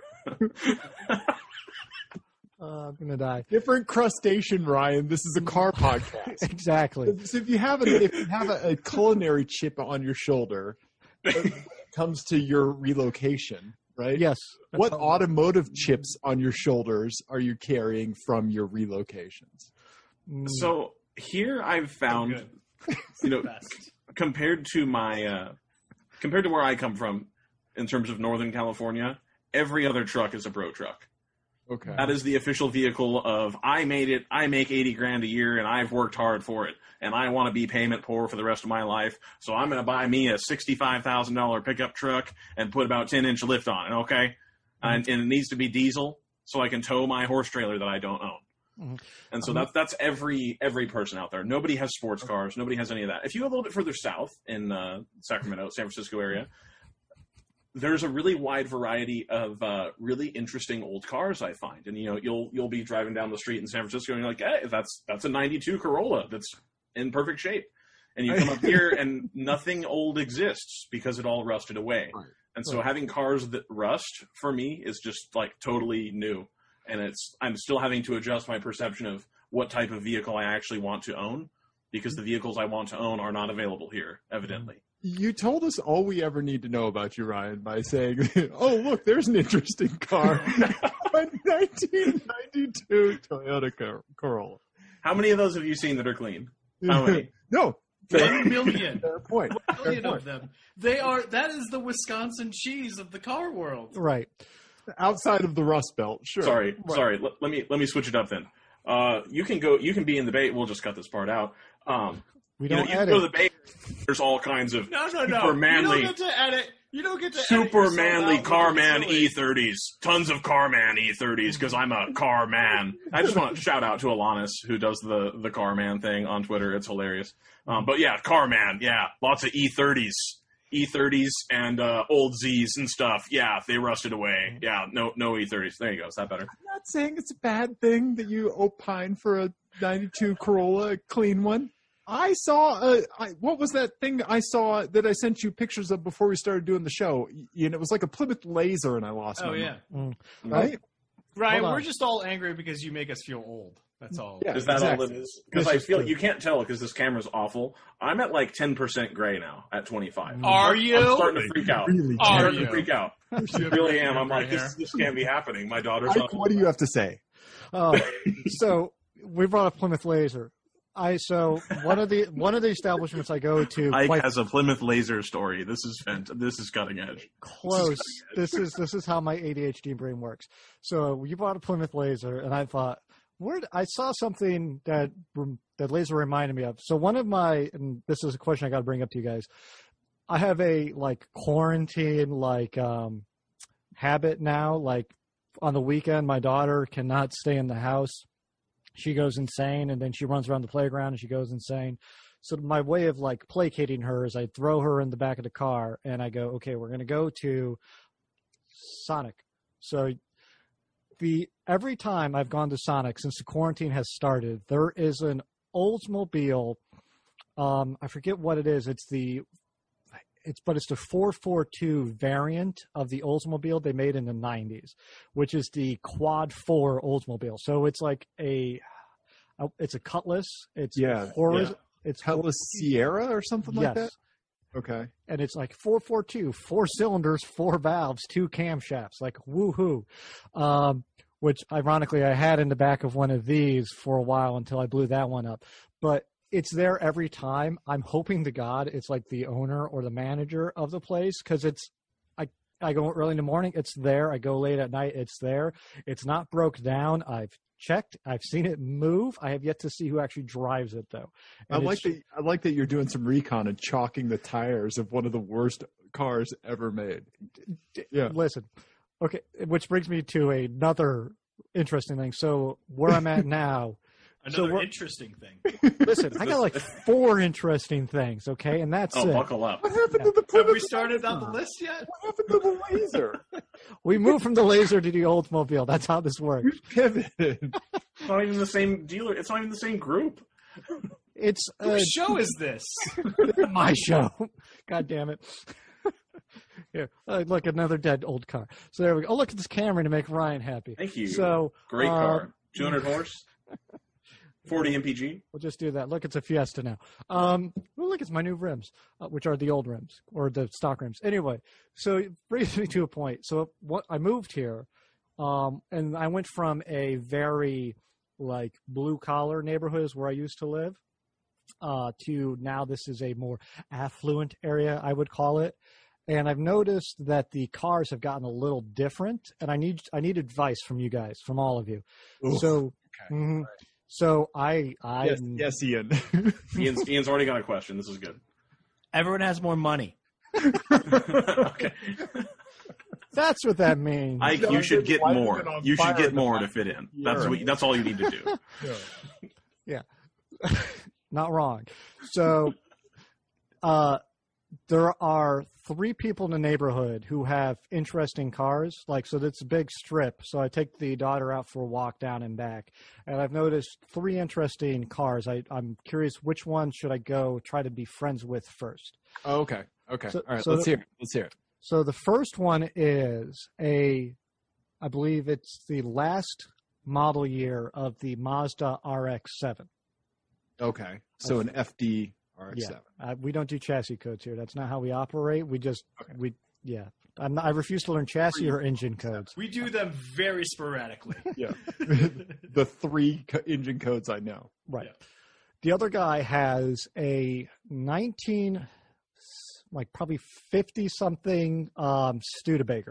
Uh, I'm gonna die. Different crustacean, Ryan. This is a car podcast. Exactly. So if you have a, if you have a, a culinary chip on your shoulder, it comes to your relocation, right? Yes. What automotive chips on your shoulders are you carrying from your relocations? Mm, So here I've found, Good. you know, Best. compared to my, uh, compared to where I come from, in terms of Northern California, every other truck is a bro truck. Okay. That is the official vehicle of I made it. I make eighty grand a year, and I've worked hard for it, and I want to be payment poor for the rest of my life. So I'm going to buy me a sixty-five thousand dollar pickup truck and put about ten inch lift on it. Okay, and, and it needs to be diesel so I can tow my horse trailer that I don't own. Mhm. And so that's that's every every person out there. Nobody has sports cars. Nobody has any of that. If you go a little bit further south in uh, Sacramento, San Francisco area, there's a really wide variety of uh, really interesting old cars I find. And you know, you'll you'll be driving down the street in San Francisco and you're like, hey, that's that's a ninety-two Corolla that's in perfect shape. And you come up here and nothing old exists because it all rusted away. Right. And so having cars that rust for me is just like totally new. And it's I'm still having to adjust my perception of what type of vehicle I actually want to own, because the vehicles I want to own are not available here, evidently. You told us all we ever need to know about you, Ryan, by saying, oh, look, there's an interesting car. A nineteen ninety-two Toyota Cor- Corolla. How many of those have you seen that are clean? How many? No, One million. Fair point. One Fair million point. of them. They are. That is the Wisconsin cheese of the car world. Right. Outside of the Rust Belt, sure. Sorry, sorry. Let, let me let me switch it up then. Uh, you can go. You can be in the Bay. We'll just cut this part out. Um, We you know, don't you can edit. go to the Bay. There's all kinds of No, no, no. super manly, You don't get to edit. You don't get to edit super yourself manly out car when man you're silly. E thirties. Tons of car man E thirties because I'm a car man. I just want to shout out to Alanis who does the the car man thing on Twitter. It's hilarious. Um, but yeah, car man. Yeah, lots of E thirties. E thirties and uh, old Z's and stuff. Yeah, they rusted away. Yeah, no no E thirties. There you go. Is that better? I'm not saying it's a bad thing that you opine for a ninety-two Corolla, a clean one. I saw a, I, what was that thing I saw that I sent you pictures of before we started doing the show? You know, it was like a Plymouth Laser, and I lost Oh my yeah, mind. Mm. Right? Ryan. Hold on. We're just all angry because you make us feel old. That's all. Yeah. Is that Exactly. all it is? Because This I is feel true. you can't tell because this camera's awful. I'm at like ten percent gray now at twenty-five. Are I'm you? starting to freak out. Really I'm Are starting you? to freak out. I really am. I'm like, this, this can't be happening. My daughter's Ike, up. what do you have to say? Oh, so we brought up Plymouth Laser. I so one of the one of the establishments I go to Ike quite has a Plymouth Laser story. This is fant- This is cutting edge. close. This is this is how my A D H D brain works. So you brought a Plymouth Laser, and I thought, where I saw something that that Laser reminded me of. So one of my, and this is a question I got to bring up to you guys. I have a like quarantine like um, habit now. Like on the weekend, my daughter cannot stay in the house. She goes insane, and then she runs around the playground and she goes insane. So my way of like placating her is I throw her in the back of the car and I go, okay, we're going to go to Sonic. So the every time I've gone to Sonic since the quarantine has started, there is an Oldsmobile. Um, I forget what it is. It's the it's but it's the four forty-two variant of the Oldsmobile they made in the nineties, which is the quad four Oldsmobile. So it's like a it's a Cutlass. It's Yeah, horiz- yeah. It's Cutlass Sierra or something like yes. that? Okay. And it's like four forty-two, four cylinders, four valves, two camshafts, like woohoo. Um, which ironically I had in the back of one of these for a while until I blew that one up. But it's there every time. I'm hoping to God it's like the owner or the manager of the place because it's I I go early in the morning, it's there. I go late at night, it's there. It's not broke down. I've checked. I've seen it move. I have yet to see who actually drives it though. I And like it's- that. I like that you're doing some recon and chalking the tires of one of the worst cars ever made. Yeah. Listen, okay, which brings me to another interesting thing. So where I'm at now, so Another we're- interesting thing. listen, I got like four interesting things, okay, and that's Oh, it. buckle up. What happened to the Have we Plymouth started Laser? on the list yet? What happened to the Laser? We moved from the Laser to the Oldsmobile. That's how this works. You pivoted. It's not even the same dealer. It's not even the same group. It's uh, Whose show is this? my show. God damn it. Here, uh, look, another dead old car. So there we go. Oh, look at this Camry to make Ryan happy. Thank you. So Great uh, car. two hundred horse. forty M P G. We'll just do that. Look, it's a Fiesta now. Um, well, look, it's my new rims, uh, which are the old rims or the stock rims. Anyway, so it brings me to a point. So what I moved here, um, and I went from a very like blue collar neighborhood is where I used to live, uh, to now this is a more affluent area, I would call it. And I've noticed that the cars have gotten a little different, and I need I need advice from you guys, from all of you. Oof. So. mhm. So I, I, Yes, yes, Ian. Ian's, Ian's already got a question. This is good. Everyone has more money. Okay. that's what that means. Ike, you should get Lighting more. it on You should fire get in the more back. to fit in. Yeah, That's right. what, that's all you need to do. Not wrong. So, uh, there are three people in the neighborhood who have interesting cars. Like, so it's a big strip. So I take the daughter out for a walk down and back, and I've noticed three interesting cars. I, I'm curious which one should I go try to be friends with first. Oh, okay. Okay. So- All right. so let's the- hear it. Let's hear it. So the first one is a, I believe it's the last model year of the Mazda R X seven. Okay. So an F D R X seven. Uh, we don't do chassis codes here. That's not how we operate. We just we yeah. I'm not, I refuse to learn chassis or engine codes. We do them very sporadically. Yeah. The three co- engine codes I know. Right. The other guy has a nineteen, like probably fifty something um, Studebaker.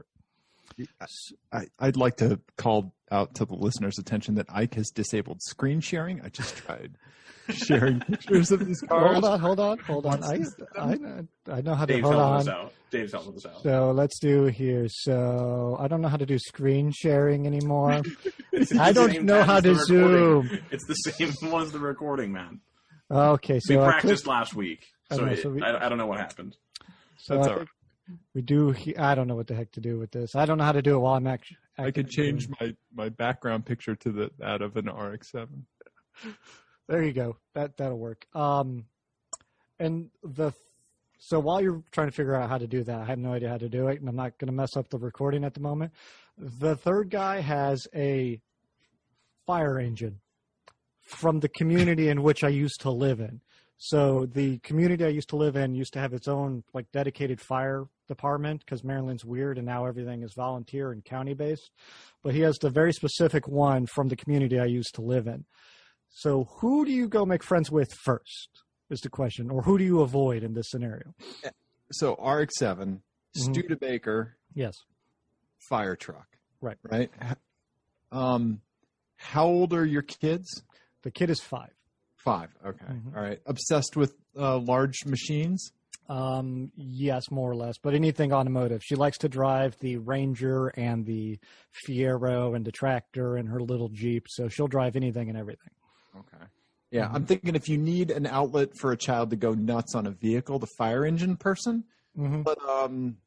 I, I'd like to call out to the listeners' attention that Ike has disabled screen sharing. I just tried sharing pictures of these cars. Hold on, hold on, hold on. I, I, I know how to Dave's hold helping on. us out. Dave's helping us out. So let's do here. So I don't know how to do screen sharing anymore. I don't know how to Zoom. It's the same one as the recording, man. Okay, so we I practiced click- last week, I so, know, it, so we- I, I don't know what happened. So That's I all think we do. He, I don't know what the heck to do with this. I don't know how to do it while I'm actually. I could change my, my background picture to the, that of an R X seven. There you go. That that'll work. Um, and the so while you're trying to figure out how to do that, I have no idea how to do it, and I'm not going to mess up the recording at the moment. The third guy has a fire engine from the community in which I used to live in. So the community I used to live in used to have its own like dedicated fire department because Maryland's weird and now everything is volunteer and county based. But he has the very specific one from the community I used to live in. So who do you go make friends with first is the question, or who do you avoid in this scenario? So R X seven, Mhm. Studebaker, Yes. fire truck. Right. Right. Um, how old are your kids? The kid is five. Five. Okay. Mhm. All right. Obsessed with uh, large machines? Um, yes, more or less, but anything automotive. She likes to drive the Ranger and the Fiero and the tractor and her little Jeep, so she'll drive anything and everything. Okay. Yeah, I'm thinking if you need an outlet for a child to go nuts on a vehicle, the fire engine person. Mm-hmm. But um,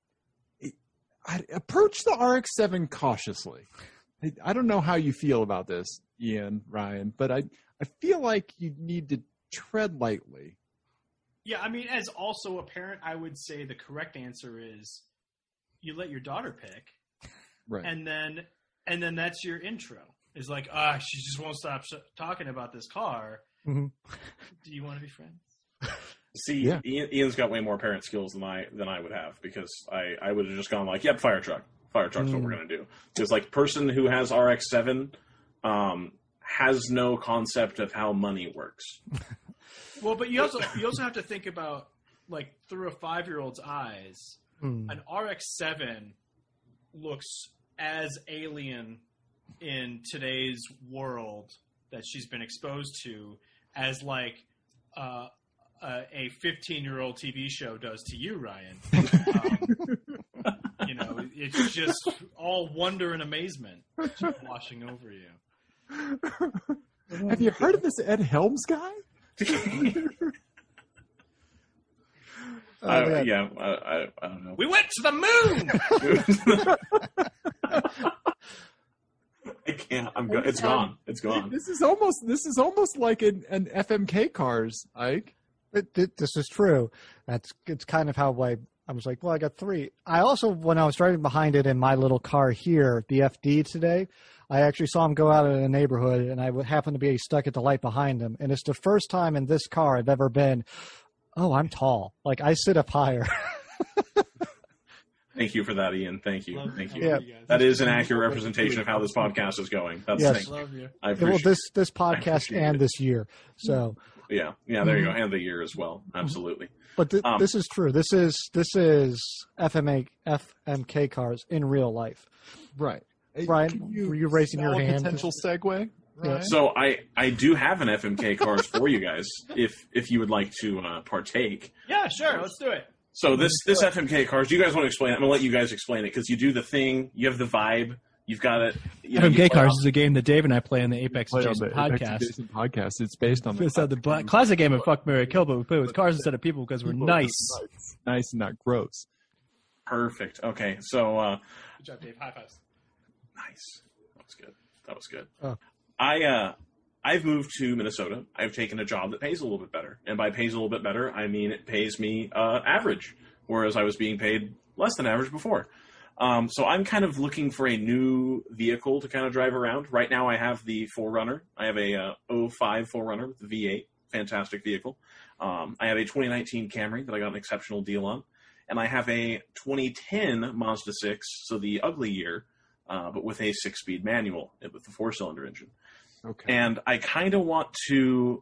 I approach the R X seven cautiously. I, I don't know how you feel about this, Ian, Ryan, but I, I feel like you need to tread lightly. Yeah, I mean, as also a parent, I would say the correct answer is you let your daughter pick, Right. and then and then that's your intro. It's like, ah, she just won't stop sh- talking about this car. Mm-hmm. Do you want to be friends? See, Yeah. Ian, Ian's got way more parent skills than I than I would have because I, I would have just gone like, yep, fire truck. Fire truck's what we're going to do. Because like person who has R X seven um, has no concept of how money works. Well, but you also you also have to think about like through a five year old's eyes, Mm. an R X seven looks as alien in today's world that she's been exposed to as like uh, uh, a fifteen year old T V show does to you, Ryan. Um, you know, it's just all wonder and amazement just washing over you. Have you heard of this Ed Helms guy? I, yeah. yeah, I, I, I don't know. We went to the moon. I can't. I'm go- it's gone. It's gone. This is almost this is almost like an, an F M K cars, Ike. It, it, this is true. That's it's kind of how I I was like, well, I got three. I also, when I was driving behind it in my little car here, the F D today, I actually saw him go out in a neighborhood, and I would happen to be stuck at the light behind him. And it's the first time in this car I've ever been, oh, I'm tall. Like, I sit up higher. Thank you for that, Ian. Thank you. Love- Thank love you. Yeah. guys. That is an accurate representation of how this podcast is going. That's Yes. thank you. Love you. I Well, appreciate this this podcast appreciate and it. this year. So, Yeah, yeah, there you go. And the year as well. Absolutely. but th- Um, this is true. This is this is F M A F M K cars in real life. Right. Brian, Can were you raising your sell a hand? Potential segue. Yeah. Ryan? So I, I do have an F M K cars for you guys if if you would like to uh, partake. Yeah, sure. Let's do it. So this this F M K cars, do you guys want to explain it? I'm gonna let you guys explain it because you do the thing, you have the vibe, you've got it. You know, F M K you play Cars off- is a game that Dave and I play on the Apex Play on Adjacent the Apex podcast. Adjacent podcast. It's based on the, It's uh, the black, classic game of Fuck, Marry, Kill, but we play with cars instead of people because we're People nice. are nice. Nice and not gross. Perfect. Okay, so uh, Good job, Dave. High fives. nice. That was good. That was good. Oh. I uh, I've moved to Minnesota. I've taken a job that pays a little bit better, and by pays a little bit better, I mean it pays me uh, average, whereas I was being paid less than average before. Um, so I'm kind of looking for a new vehicle to kind of drive around. Right now I have the four runner. I have a uh, oh five four runner with the V eight. Fantastic vehicle. Um, I have a twenty nineteen Camry that I got an exceptional deal on. And I have a twenty ten Mazda six, so the ugly year, uh, but with a six-speed manual with the four-cylinder engine. Okay. And I kind of want to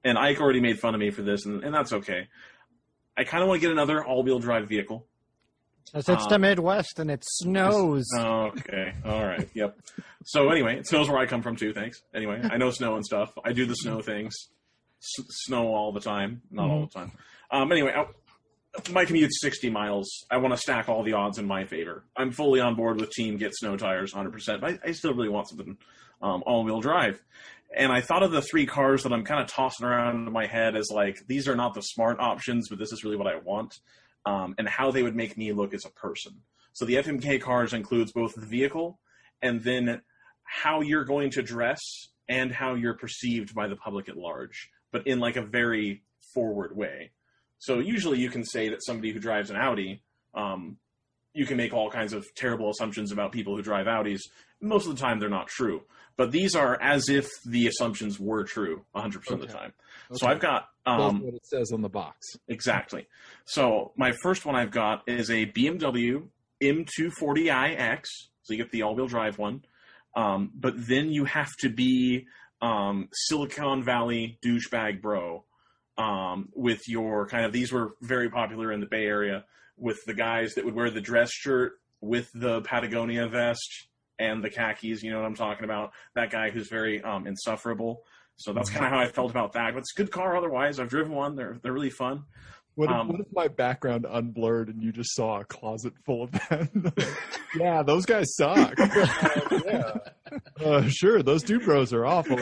and Ike already made fun of me for this, and, and that's okay. I kind of want to get another all-wheel drive vehicle. As it's um, the Midwest and it snows. Okay. All right. Yep. So anyway, it snows where I come from too. Thanks. Anyway, I know snow and stuff. I do the snow things. S- snow all the time. Not mm-hmm. all the time. Um, anyway, I, my commute's sixty miles. I want to stack all the odds in my favor. I'm fully on board with team get snow tires one hundred percent. But I, I still really want something um, all-wheel drive. And I thought of the three cars that I'm kind of tossing around in my head as like, these are not the smart options, but this is really what I want. Um, and how they would make me look as a person. So the F M K cars includes both the vehicle and then how you're going to dress and how you're perceived by the public at large, but in like a very forward way. So usually you can say that somebody who drives an Audi, um, you can make all kinds of terrible assumptions about people who drive Audis. Most of the time they're not true. But these are as if the assumptions were true one hundred percent okay. of the time. Okay. So I've got... Um, That's what it says on the box. Exactly. So my first one I've got is a B M W M two forty i X. So you get the all-wheel drive one. Um, but then you have to be um, Silicon Valley douchebag bro um, with your kind of... These were very popular in the Bay Area with the guys that would wear the dress shirt with the Patagonia vest and the khakis, you know what I'm talking about. That guy who's very um, insufferable. So that's kind of how I felt about that. But it's a good car otherwise. I've driven one. They're they're really fun. What if, um, what if my background unblurred and you just saw a closet full of them? Yeah, those guys suck. uh, yeah. Uh, sure, those two bros are awful.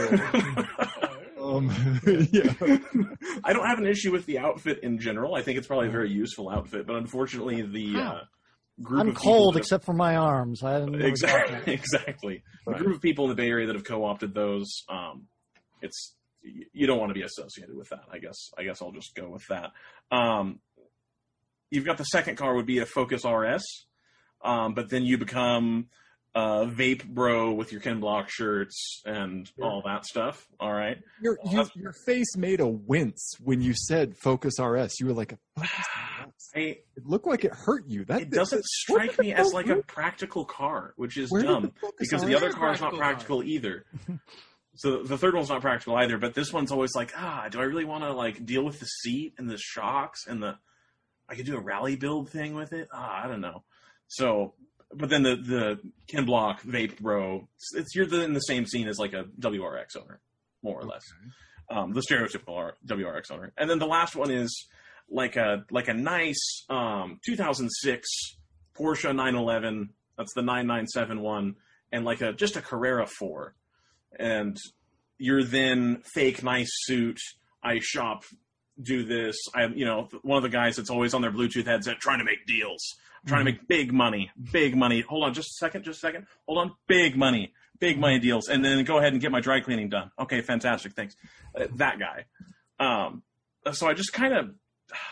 um, yeah. I don't have an issue with the outfit in general. I think it's probably a very useful outfit. But unfortunately, the... Uh, Group I'm of cold that, except for my arms. I haven't exactly. Exactly. Right. A group of people in the Bay Area that have co-opted those. Um, it's you don't want to be associated with that. I guess. I guess I'll just go with that. Um, you've got the second car would be a Focus R S, um, but then you become a vape bro with your Ken Block shirts and yeah. all that stuff. All right. Your your, your face made a wince when you said Focus R S. You were like, a Focus R S. I, it looked like it hurt you. That it doesn't strike me as like a practical car, which is Where dumb the because the other car is not practical car. either. So the third one's not practical either, but this one's always like, ah, do I really want to like deal with the seat and the shocks and the? I could do a rally build thing with it. Ah, I don't know. So, but then the the Ken Block vape bro, it's, it's you're the, in the same scene as like a W R X owner, more or less, okay. um, the stereotypical R, W R X owner. And then the last one is. Like a like a nice um, two thousand six Porsche nine eleven. That's the nine nine seven one, and like a just a Carrera four. And you're then fake nice suit. I shop, do this. I you know one of the guys that's always on their Bluetooth headset trying to make deals, trying mm-hmm. to make big money, big money. Hold on, just a second, just a second. Hold on, big money, big money deals, and then go ahead and get my dry cleaning done. Okay, fantastic, thanks. Uh, that guy. Um, so I just kind of.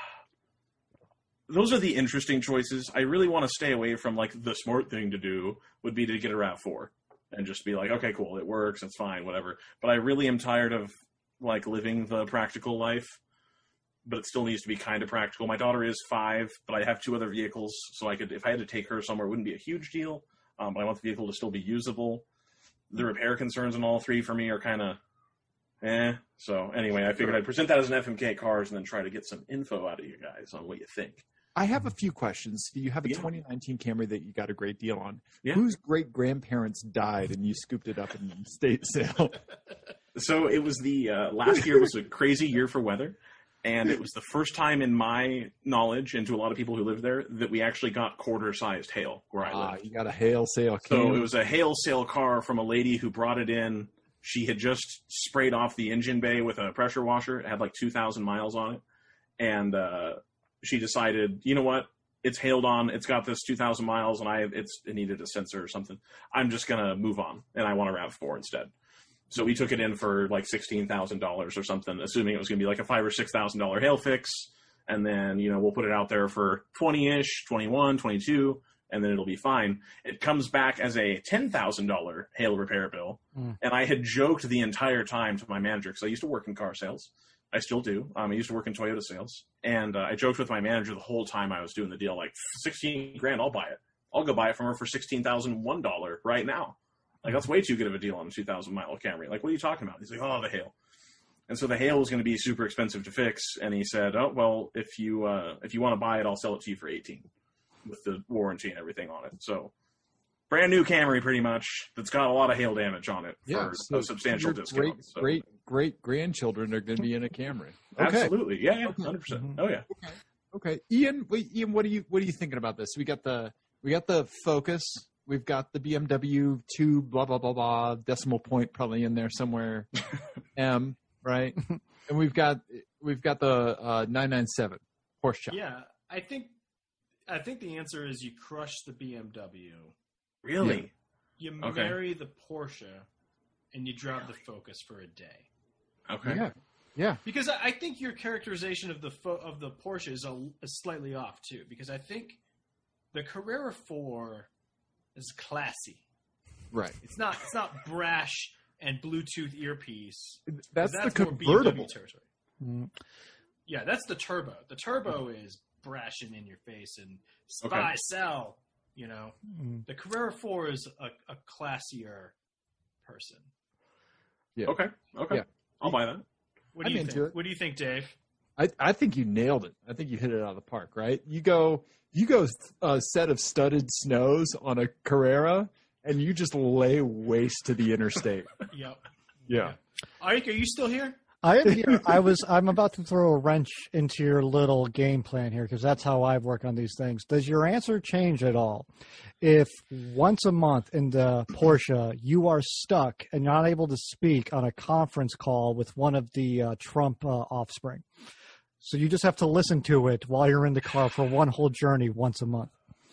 Those are the interesting choices. I really want to stay away from, like, the smart thing to do would be to get a RAV four and just be like, okay, cool, it works, it's fine, whatever. But I really am tired of, like, living the practical life, but it still needs to be kind of practical. My daughter is five, but I have two other vehicles, so I could, if I had to take her somewhere, it wouldn't be a huge deal, um, but I want the vehicle to still be usable. The repair concerns in all three for me are kind of, eh. So, anyway, I figured I'd present that as an F M K Cars and then try to get some info out of you guys on what you think. I have a few questions. You have a yeah. twenty nineteen Camry that you got a great deal on. Yeah. Whose great-grandparents died and you scooped it up in the state sale? So it was the uh, last year was a crazy year for weather, and it was the first time in my knowledge, and to a lot of people who live there, that we actually got quarter-sized hail where I ah, live. You got a hail sale. So it was a hail sale car from a lady who brought it in. She had just sprayed off the engine bay with a pressure washer. It had like two thousand miles on it, and uh, she decided, you know what? It's hailed on. It's got this two thousand miles, and I it's it needed a sensor or something. I'm just gonna move on, and I want a RAV four instead. So we took it in for like sixteen thousand dollars or something, assuming it was gonna be like a five or six thousand dollar hail fix, and then you know we'll put it out there for twenty-ish, twenty-one, twenty-two, and then it'll be fine. It comes back as a ten thousand dollar hail repair bill, mm. and I had joked the entire time to my manager because I used to work in car sales. I still do. Um, I used to work in Toyota sales, and uh, I joked with my manager the whole time I was doing the deal, like sixteen grand, I'll buy it. I'll go buy it from her for sixteen thousand one dollar right now. Like that's way too good of a deal on a two thousand mile Camry. Like, what are you talking about? He's like, oh, the hail. And so the hail was going to be super expensive to fix, and he said, "Oh well, if you uh, if you want to buy it, I'll sell it to you for eighteen, with the warranty and everything on it." So, brand new Camry, pretty much, that's got a lot of hail damage on it for Yeah, so a substantial your discount. Great, so. great, great grandchildren are going to be in a Camry. Okay. Absolutely, yeah, yeah, hundred percent. Oh yeah. Okay, Ian. Wait, Ian, what are you what are you thinking about this? We got the we got the Focus. We've got the B M W two blah blah blah blah decimal point probably in there somewhere. M right, and we've got we've got the uh, nine ninety-seven Porsche shop. Yeah, I think I think the answer is you crush the B M W. Really? You Okay. marry the Porsche, and you drop the Focus for a day. Okay. Yeah, yeah. Because I I think your characterization of the fo- of the Porsche is, a, is slightly off too. Because I think the Carrera four is classy. Right. It's not it's not brash and Bluetooth earpiece. That's, That's the more B M W convertible. territory. Mm. Yeah, that's the turbo. The turbo is brash and in your face and spy Okay. sell. You know, Mm. the Carrera four is a, a classier person. Okay. Okay. Yeah. I'll buy that. What do I'm you into think? it. What do you think, Dave? I, I think you nailed it. I think you hit it out of the park, right? You go, you go a set of studded snows on a Carrera, and you just lay waste to the interstate. Yep. Yeah. Ike, are you still here? I am here. I was. I'm about to throw a wrench into your little game plan here because that's how I work on these things. Does your answer change at all if once a month in the Porsche you are stuck and not able to speak on a conference call with one of the uh, Trump uh, offspring? So you just have to listen to it while you're in the car for one whole journey once a month.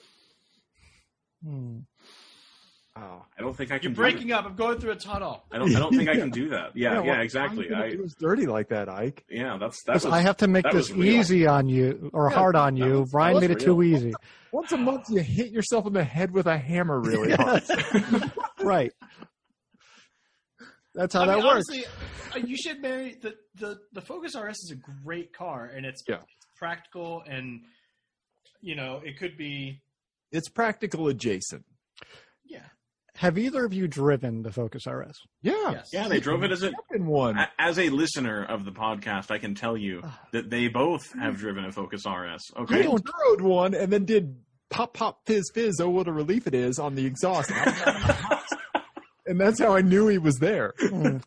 Hmm. Oh. I don't think I can. You're do breaking up. I'm going through a tunnel. that. I don't. I don't think I can do that. Yeah. Yeah. well, exactly. I'm I. It was dirty like that, Ike. Yeah. That's that Listen, was. I have to make that this was real. easy on you or Yeah, hard on that you. was- that Brian was made it too real. easy. Once a month, you hit yourself in the head with a hammer really hard. Right. That's how I that mean, works. honestly, uh, you should marry the, the the Focus R S is a great car, and it's, Yeah. it's practical, and you know it could be It's practical adjacent. yeah. Have either of you driven the Focus R S? Yeah. Yes. Yeah. They drove it as a. In one. a- As a listener of the podcast, I can tell you Ah. that they both have driven a Focus R S. You Okay. rode one and then did pop, pop, fizz, fizz. Oh, what a relief it is on the exhaust. And that's how I knew he was there. Hmm.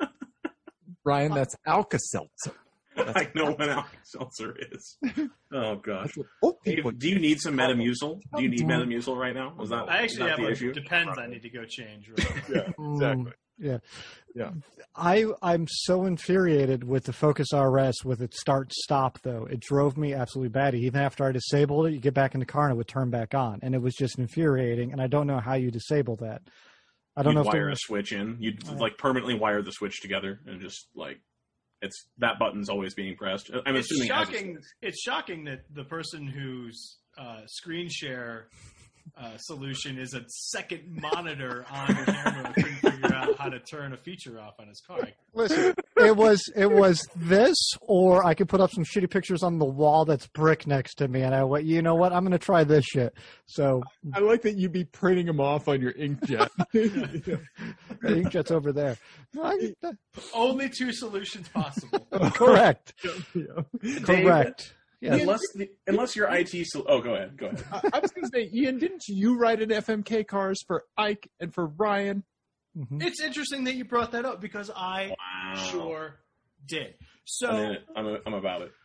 Ryan, that's Alka-Seltzer. I know what Alka-Seltzer is. Oh gosh. That's what old Dave, people do you need some Metamucil? Do you need Tom. Metamucel right now? Was that? I is actually that have the a issue? depends. I need to go change. Right? Yeah, exactly. Mm, yeah. Yeah. I, I'm so infuriated with the Focus R S with its start-stop, though. It drove me absolutely batty. Even after I disabled it, you get back in the car and it would turn back on. And it was just infuriating, and I don't know how you disable that. I don't You'd know if wire there- a switch in. You'd like permanently wire the switch together and just like it's that button's always being pressed. I'm It's assuming as shocking. it's- It's shocking that the person whose uh, screen share uh, solution is a second monitor on your camera couldn't figure out how to turn a feature off on his car. Listen, it was it was this, or I could put up some shitty pictures on the wall that's brick next to me, and I went, you know what? I'm going to try this shit. So I like that you'd be printing them off on your inkjet. the inkjet's over there. No, I- that- Only two solutions possible. correct, Yeah. correct. Yes. unless the, unless your I T. Sol- oh, go ahead. Go ahead. I, I was going to say, Ian, didn't you write an F M K cars for Ike and for Ryan? Mhm. It's interesting that you brought that up because I Wow. sure did. I'm, So in it. I'm, I'm about it.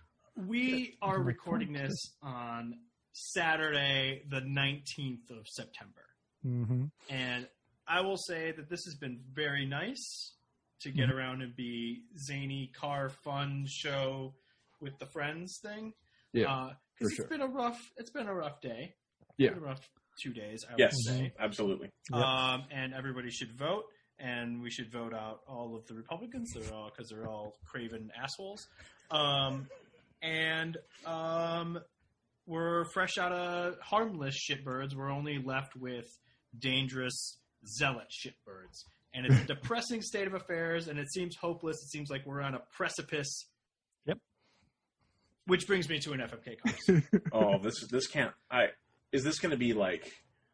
we are recording this on Saturday, the nineteenth of September. Mhm. And I will say that this has been very nice to get around and be zany car fun show with the friends thing. Yeah, because for it's sure. been a rough. It's been a rough day. Yeah. It's been a rough two days. I Yes, would say. absolutely. Yep. Um, and everybody should vote, and we should vote out all of the Republicans. They're all because they're all craven assholes. Um, and um, we're fresh out of harmless shitbirds. We're only left with dangerous zealot shitbirds, and it's a depressing state of affairs. And it seems hopeless. It seems like we're on a precipice. Yep. Which brings me to an F M K cars. Oh, this this can't. I is this going to be like?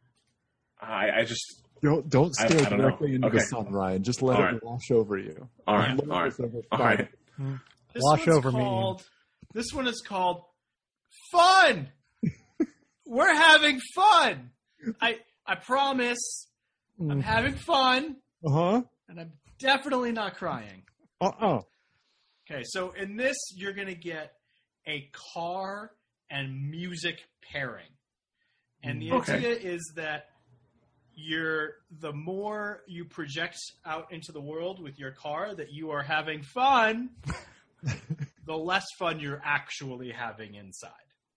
I I just. Don't don't I- stare I don't know. directly into Okay. the sun, Ryan. Just let All it right. wash over you. All right. Let All right. this over All five. right. This Wash one's over me, Ian. called, This one is called Fun. We're having fun. I I promise I'm having fun, Uh huh. and I'm definitely not crying. Uh oh. Okay, so in this, you're going to get a car and music pairing. And the Okay. idea is that you're, the more you project out into the world with your car that you are having fun, the less fun you're actually having inside.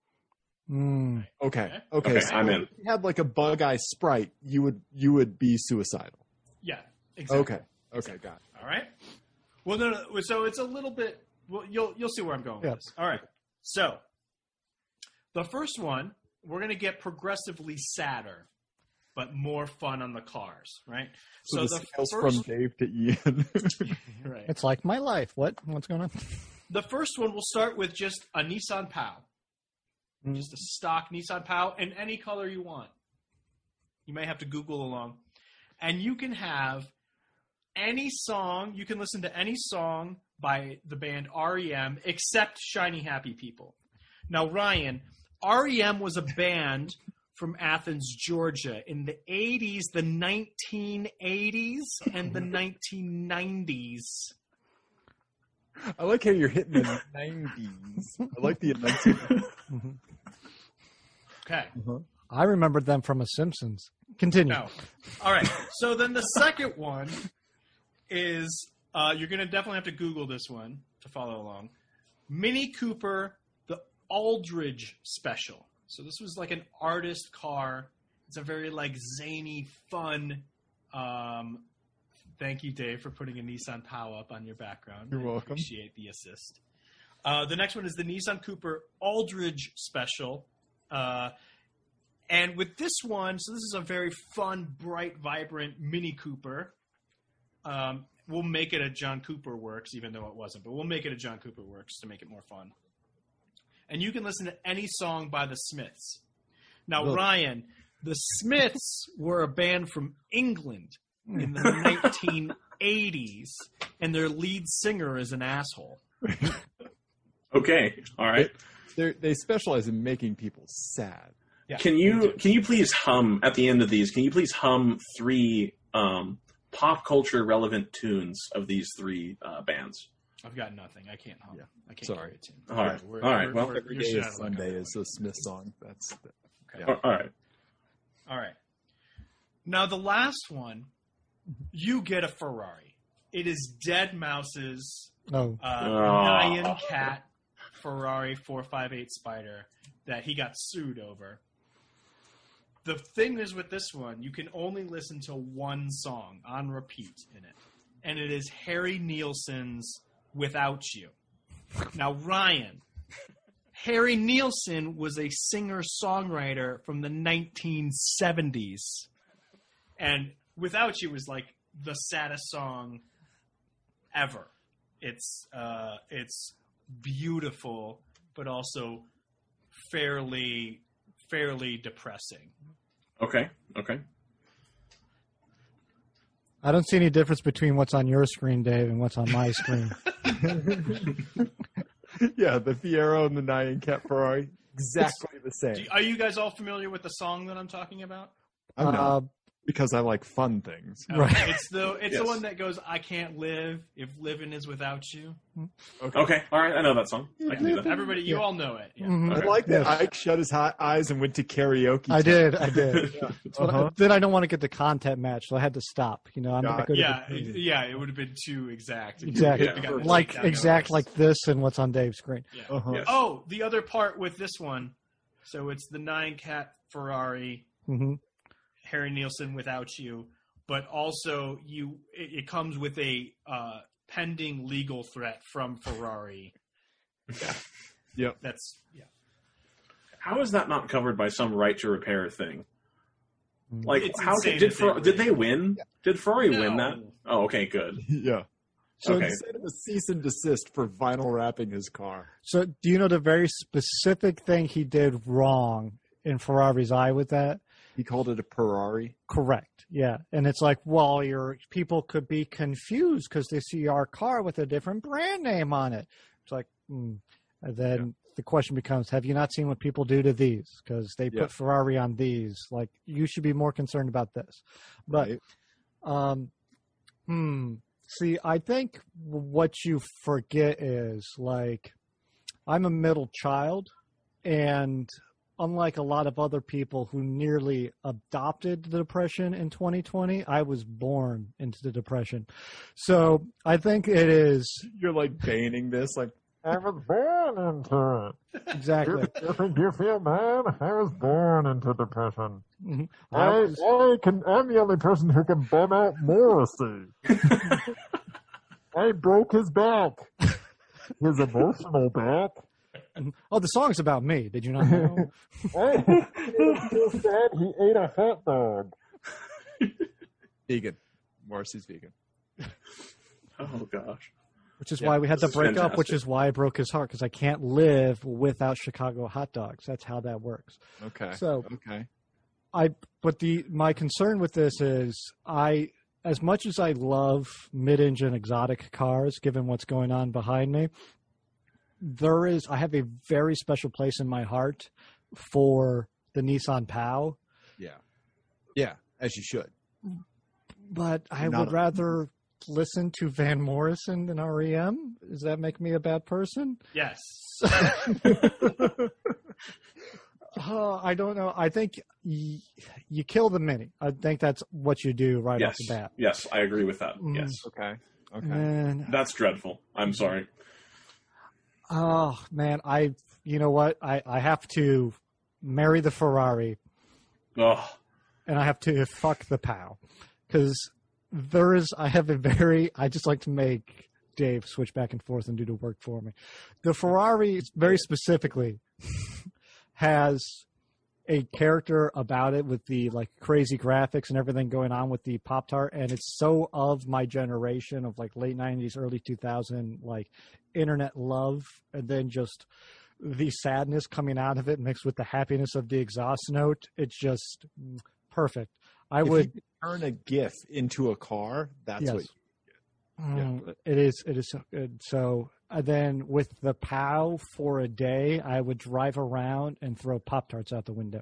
Mm. Okay. Okay. Okay, so I'm in. If you had like a bug eye sprite, you would you would be suicidal. Yeah, exactly. Okay. Okay. Got it. All right. Well, no, no. So it's a little bit. Well, you'll you'll see where I'm going with Yep. this. All right. So the first one, we're going to get progressively sadder, but more fun on the cars. Right. So, the, scales first, from Dave to Ian. right. It's like my life. What? What's going on? The first one will start with just a Nissan P O W. Just a stock Nissan P O W in any color you want. You may have to Google along. And you can have any song, you can listen to any song by the band R E M except Shiny Happy People. Now, Ryan, R E M was a band from Athens, Georgia in the eighties, the nineteen eighties, and the nineteen nineties. I like how you're hitting the nineties. I like the nineteen. Okay. I remembered them from a Simpsons. Continue. No. All right. So then the second one is uh, you're going to definitely have to Google this one to follow along. Mini Cooper, the Aldridge Special. So this was like an artist car. It's a very like zany, fun. Um, thank you, Dave, for putting a Nissan P O W up on your background. You're I welcome. Appreciate the assist. Uh, the next one is the Nissan Cooper Aldridge Special. Uh, and with this one, so this is a very fun, bright, vibrant Mini Cooper. Um, we'll make it a John Cooper Works, even though it wasn't, but we'll make it a John Cooper Works to make it more fun. And you can listen to any song by the Smiths. Now, Really? Ryan, the Smiths were a band from England in the nineteen eighties, and their lead singer is an asshole. Okay, all right. They they specialize in making people sad. Yeah. Can you can you please hum at the end of these? Can you please hum three um, pop culture relevant tunes of these three uh, bands? I've got nothing. I can't hum. Yeah. I can't Sorry. carry a tune. All right. We're- All right. we're- Well, we're- Every you're day shit is out of luck. Sunday is a Smith song. That's the, Okay. yeah. all right. All right. Now, the last one, you get a Ferrari. It is Dead Mouse's Oh, uh, Oh. Nyan Cat Ferrari four fifty-eight Spider that he got sued over. The thing is with this one, you can only listen to one song on repeat in it, and it is Harry Nilsson's Without You. Now, Ryan, Harry Nilsson was a singer-songwriter from the nineteen seventies, and Without You was like the saddest song ever. It's uh, it's beautiful, but also fairly fairly depressing. Okay. Okay. I don't see any difference between what's on your screen, Dave, and what's on my screen. Yeah, the Fiero and the Nyan Cat Ferrari, exactly the same. Do you- are you guys all familiar with the song that I'm talking about? I'm not, Uh, because I like fun things. Right. It's the it's Yes. the one that goes, "I can't live if living is without you." Okay. All right. I know that song. I can do that. Everybody, you Yeah. all know it. Yeah. Mhm. I Okay. like that Yes. Ike shut his hot eyes and went to karaoke. I time. did. I did. That's what I- Uh-huh. then I don't want to get the content match, so I had to stop. You know, I'm Got not good Yeah, at it, yeah, it would have been too exact. exactly Yeah. You gotta like take down exact notes. like this and what's on Dave's screen. Yeah. Uh-huh. Yes. Oh, the other part with this one, so it's the Nyan Cat Ferrari, hmm Harry Nilsson Without You, but also you it, it comes with a uh, pending legal threat from Ferrari. Yep. That's yeah. How is that not covered by some right to repair thing? Like, It's how insane did did, that Fer- they did they win? Did Ferrari win that? No. Oh, okay, good. Yeah. So Okay. instead of a cease and desist for vinyl wrapping his car. So, do you know the very specific thing he did wrong in Ferrari's eye with that. He called it a Ferrari. Correct. Yeah. And it's like, well, your people could be confused because they see our car with a different brand name on it. It's like, hmm. And then yeah. the question becomes, have you not seen what people do to these? Because they yeah. put Ferrari on these. Like, you should be more concerned about this. But, right. um, hmm. See, I think what you forget is, like, I'm a middle child, and unlike a lot of other people who nearly adopted the Depression in twenty twenty, I was born into the Depression. So I think it is... You're, like, banning this, like, I was born into it. Exactly. You, you think you feel bad? I was born into depression. Mm-hmm. I, I, was, I can, I'm the only person who can bomb out Morrissey. I broke his back. His emotional back. Oh, the song's about me. Did you not know? I so sad he ate a hot dog. Vegan. Morrissey's vegan. Oh, gosh. Which is Yeah, why we had to this is break up, fantastic. which is why I broke his heart, because I can't live without Chicago hot dogs. That's how that works. Okay. So, okay. I, but the, my concern with this is I, as much as I love mid-engine exotic cars, given what's going on behind me, there is, I have a very special place in my heart for the Nissan POW. Yeah. Yeah, as you should. But I Not would a- rather listen to Van Morrison than R E M. Does that make me a bad person? Yes. Uh, I don't know. I think y- you kill the Mini. I think that's what you do right Yes. off the bat. Yes, I agree with that. Mm. Yes. Okay. Okay. And, That's dreadful. I'm sorry. oh, man, I, you know what? I, I have to marry the Ferrari, Oh, and I have to fuck the POW. Because there is, I have a very, I just like to make Dave switch back and forth and do the work for me. The Ferrari, very specifically, has a character about it with the like crazy graphics and everything going on with the Pop-Tart, and it's so of my generation of like late nineties, early two thousand, like internet love, and then just the sadness coming out of it mixed with the happiness of the exhaust note. It's just perfect. I if would you could turn a GIF into a car, that's Yes. what Mm, Yeah. it is. It is so good. So uh, then, with the POW for a day, I would drive around and throw Pop Tarts out the window.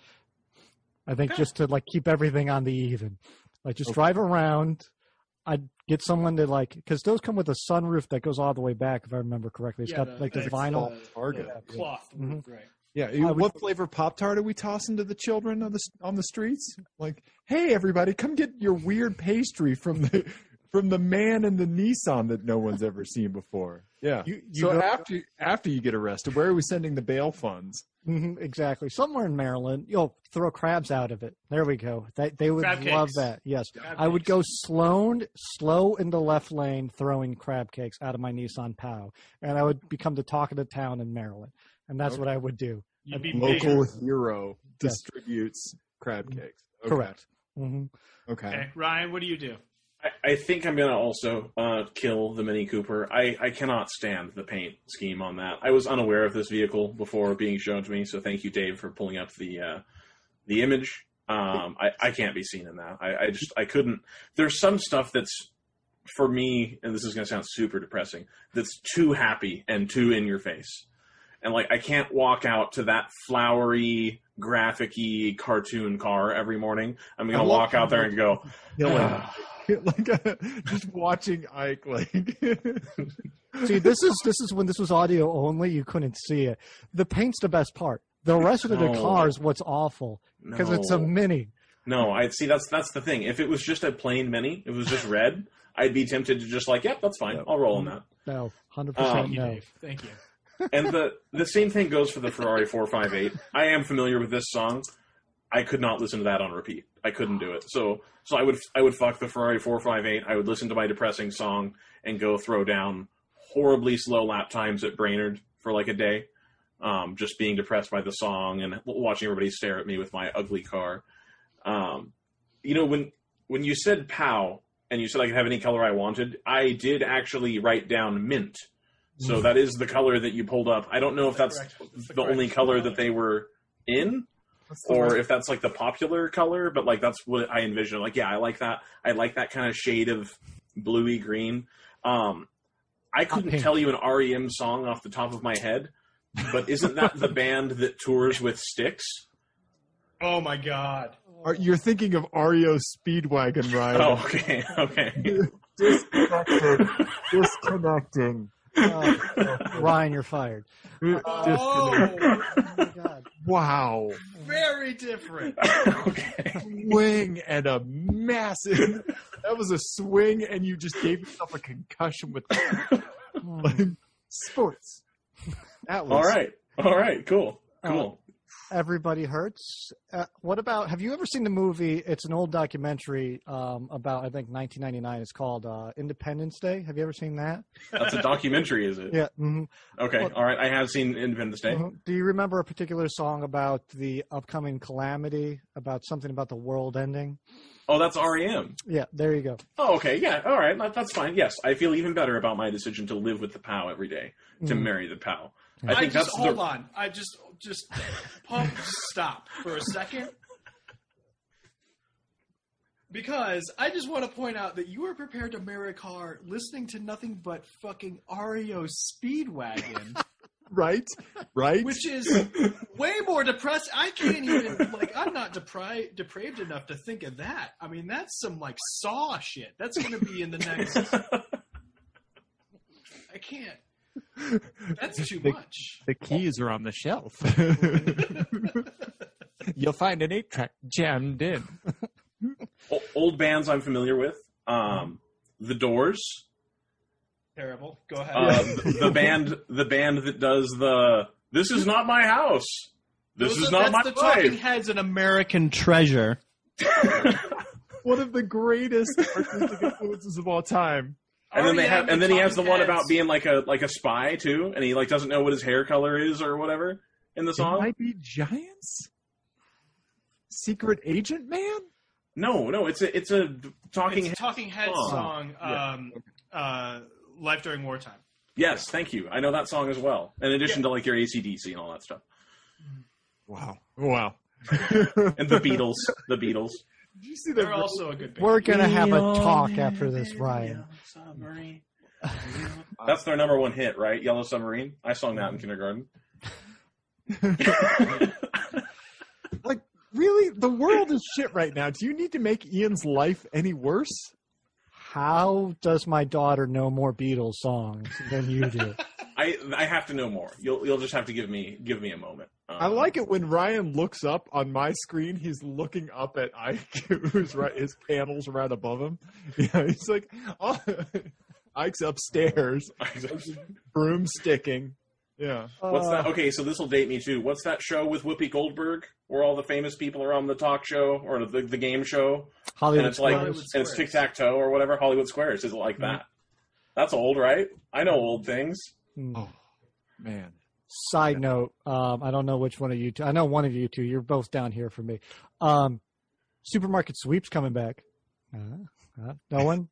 I think just to like keep everything on the even, like just Okay. drive around. I'd get someone to like, because those come with a sunroof that goes all the way back, if I remember correctly. It's Yeah, got like the the- vinyl. the- Fargo. the cloth, Mhm. right? Yeah, I would- what flavor Pop Tart are we tossing to the children on the on the streets? Like, hey, everybody, come get your weird pastry from the from the man in the Nissan that no one's ever seen before. Yeah. You- you so go- after after you get arrested, where are we sending the bail funds? Mhm, exactly. Somewhere in Maryland, you'll throw crabs out of it. There we go. They, they would Crab love cakes. that. Yes. Crab I would cakes. go slow, slow in the left lane throwing crab cakes out of my Nissan POW. And I would become the talk of the town in Maryland. And that's what I would do. You'd be Local bigger. hero Yes. distributes crab cakes. Okay. Correct. hmm Okay. Okay, Ryan, what do you do? I, I think I'm going to also uh, kill the Mini Cooper. I, I cannot stand the paint scheme on that. I was unaware of this vehicle before being shown to me, so thank you, Dave, for pulling up the uh, the image. Um, I, I can't be seen in that. I, I just I couldn't. There's some stuff that's, for me, and this is going to sound super depressing, that's too happy and too in your face. And like I can't walk out to that flowery, graphic-y cartoon car every morning. I'm going I to love walk out there and go, Killing. like uh, just watching Ike like See, this is this is when this was audio only. You couldn't see it. The paint's the best part. The rest of the No. car is what's awful because it's a No. Mini. No, I see. That's that's the thing. If it was just a plain Mini, if it was just red, I'd be tempted to just like, yep, that's fine. I'll roll in that. No, one hundred Um, percent Thank you, no. Dave. Thank you. And the the same thing goes for the Ferrari four fifty-eight. I am familiar with this song. I could not listen to that on repeat. I couldn't do it. So so I would I would fuck the Ferrari four fifty-eight. I would listen to my depressing song and go throw down horribly slow lap times at Brainerd for like a day, um, just being depressed by the song and watching everybody stare at me with my ugly car. Um, you know, when when you said POW and you said I could have any color I wanted, I did actually write down mint. Mm. So that is the color that you pulled up. I don't know if that's Correct. That's the correct only color color. that they were in, or if that's like the popular color, but like that's what I envision. Like, yeah, I like that. I like that kind of shade of bluey green. Um, I couldn't pink. tell you an R E M song off the top of my head, but isn't that the band that tours with Styx? Oh my god. Are, you're thinking of R E O Speedwagon, Ryan. Oh, okay, okay. Disconnected. Disconnecting. Uh, Ryan, you're fired. Oh, Oh my God. Wow. very different. Okay. Swing and a massive. That was a swing, and you just gave yourself a concussion with that. Like, sports. That was All right. All right. Cool. Cool. Everybody Hurts. Uh, what about, have you ever seen the movie? It's an old documentary um, about, I think, nineteen ninety-nine. It's called uh, Independence Day. Have you ever seen that? That's a documentary, is it? Yeah. Mm-hmm. Okay. Well- All right. I have seen Independence Day. Mhm. Do you remember a particular song about the upcoming calamity, about something about the world ending? Oh, that's R E M. Yeah, there you go. Oh, okay. Yeah. All right. That, that's fine. Yes. I feel even better about my decision to live with the P O W every day, to Mm. marry the P O W. I I, think just that's hold the, on. I just just pump stop for a second. Because I just want to point out that you were prepared to marry a car listening to nothing but fucking R E O Speedwagon, right, right. which is way more depressing. I can't even, like, I'm not depri- depraved enough to think of that. I mean, that's some, like, Saw shit. That's going to be in the next... I can't. That's too The- much. The keys are on the shelf. You'll find an eight track jammed in. o- old bands I'm familiar with. Um, the Doors. Terrible. Go ahead. Uh, the, the band, the band that does the "This is not my house. This Those is are- not my that's the Talking life." Heads, an American treasure. One of the greatest artistic influences of all time. And then they R E M, have, and then he has the Talking one Heads. about being like a like a spy too, and he like doesn't know what his hair color is or whatever in the It song. might be Giants. Secret Agent Man. No, no, it's a it's a talking. It's Talking Heads song. song, Yeah. um, uh, Life During Wartime. Yes, thank you. I know that song as well. In addition to like your A C D C and all that stuff, Wow. Wow. and the Beatles, the Beatles. Did you see that? They're also a good band. We're going to have a talk after this, Ryan. That's their number one hit, right? Yellow Submarine. I sung that in kindergarten. Like, really? The world is shit right now. Do you need to make Ian's life any worse? How does my daughter know more Beatles songs than you do? I I have to know more. You'll you'll just have to give me give me a moment. Um, I like it when Ryan looks up on my screen. He's looking up at Ike, who's right. His panel's right above him. Yeah, he's like, oh, Ike's upstairs, broom sticking. Yeah. What's Uh, that? Okay, so this will date me too. What's that show with Whoopi Goldberg, where all the famous people are on the talk show or the, the game show, Hollywood and it's like Squares. Hollywood and it's Squares. tic tac toe or whatever. Hollywood Squares is it like that? That's old, right? I know old things. Hmm. Oh, man. Side note, um, I don't know which one of you two. I know one of you two. You're both down here for me. Um, Supermarket Sweep's coming back. Uh, uh, no one?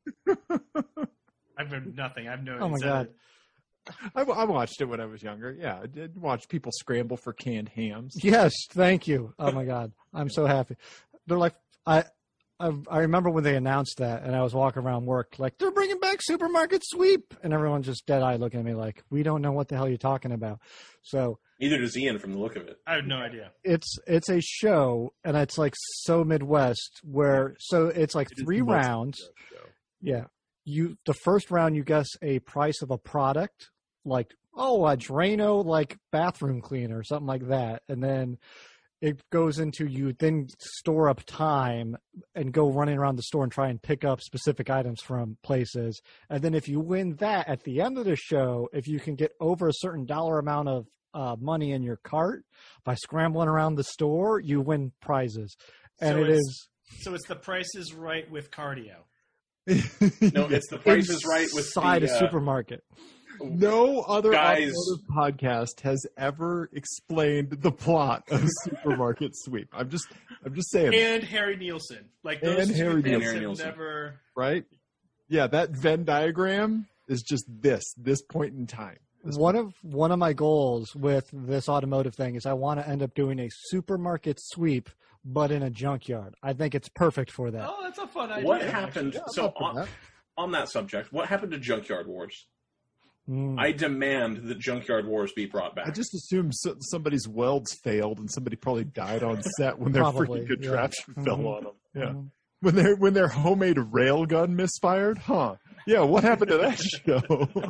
I've been nothing. I've no. Oh my is that God. it? I, I watched it when I was younger. Yeah, I did watch people scramble for canned hams. Yes, thank you. Oh my God, I'm so happy. They're like, I, I, I remember when they announced that, and I was walking around work like, they're bringing back Supermarket Sweep, and everyone just dead eye looking at me like, we don't know what the hell you're talking about. So Neither does Ian from the look of it. I have no idea. it's it's a show, and it's like so Midwest where so it's like It is three the most rounds. show. Yeah. You the first round you guess a price of a product, like, oh, a Drano like bathroom cleaner or something like that. And then it goes into you then store up time and go running around the store and try and pick up specific items from places. And then if you win that at the end of the show, if you can get over a certain dollar amount of uh, money in your cart by scrambling around the store, you win prizes. And So it it's- is So it's The Price is Right with cardio. No, it's the Price is Right with inside the, a uh, supermarket. No other Guys. automotive podcast has ever explained the plot of Supermarket Sweep. I'm just, I'm just saying, And Harry Nielsen. Like those And two Harry things Nielsen. have Nielsen. never. right? Yeah, that Venn diagram is just this, this point in time. this one point. of one of my goals with this automotive thing is I want to end up doing a supermarket sweep, but in a junkyard. I think it's perfect for that. Oh, that's a fun idea. What happened? Yeah, I'm so up for on, that. on that subject, what happened to Junkyard Wars? Mm. I demand that Junkyard Wars be brought back. I just assumed so, somebody's welds failed and somebody probably died on set when their Probably, freaking yeah. contraption fell Mhm. on them. Yeah, Mhm. when their when their homemade rail gun misfired, huh? Yeah, what happened to that show?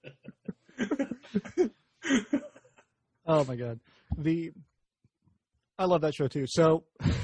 Oh my god, the I love that show too. So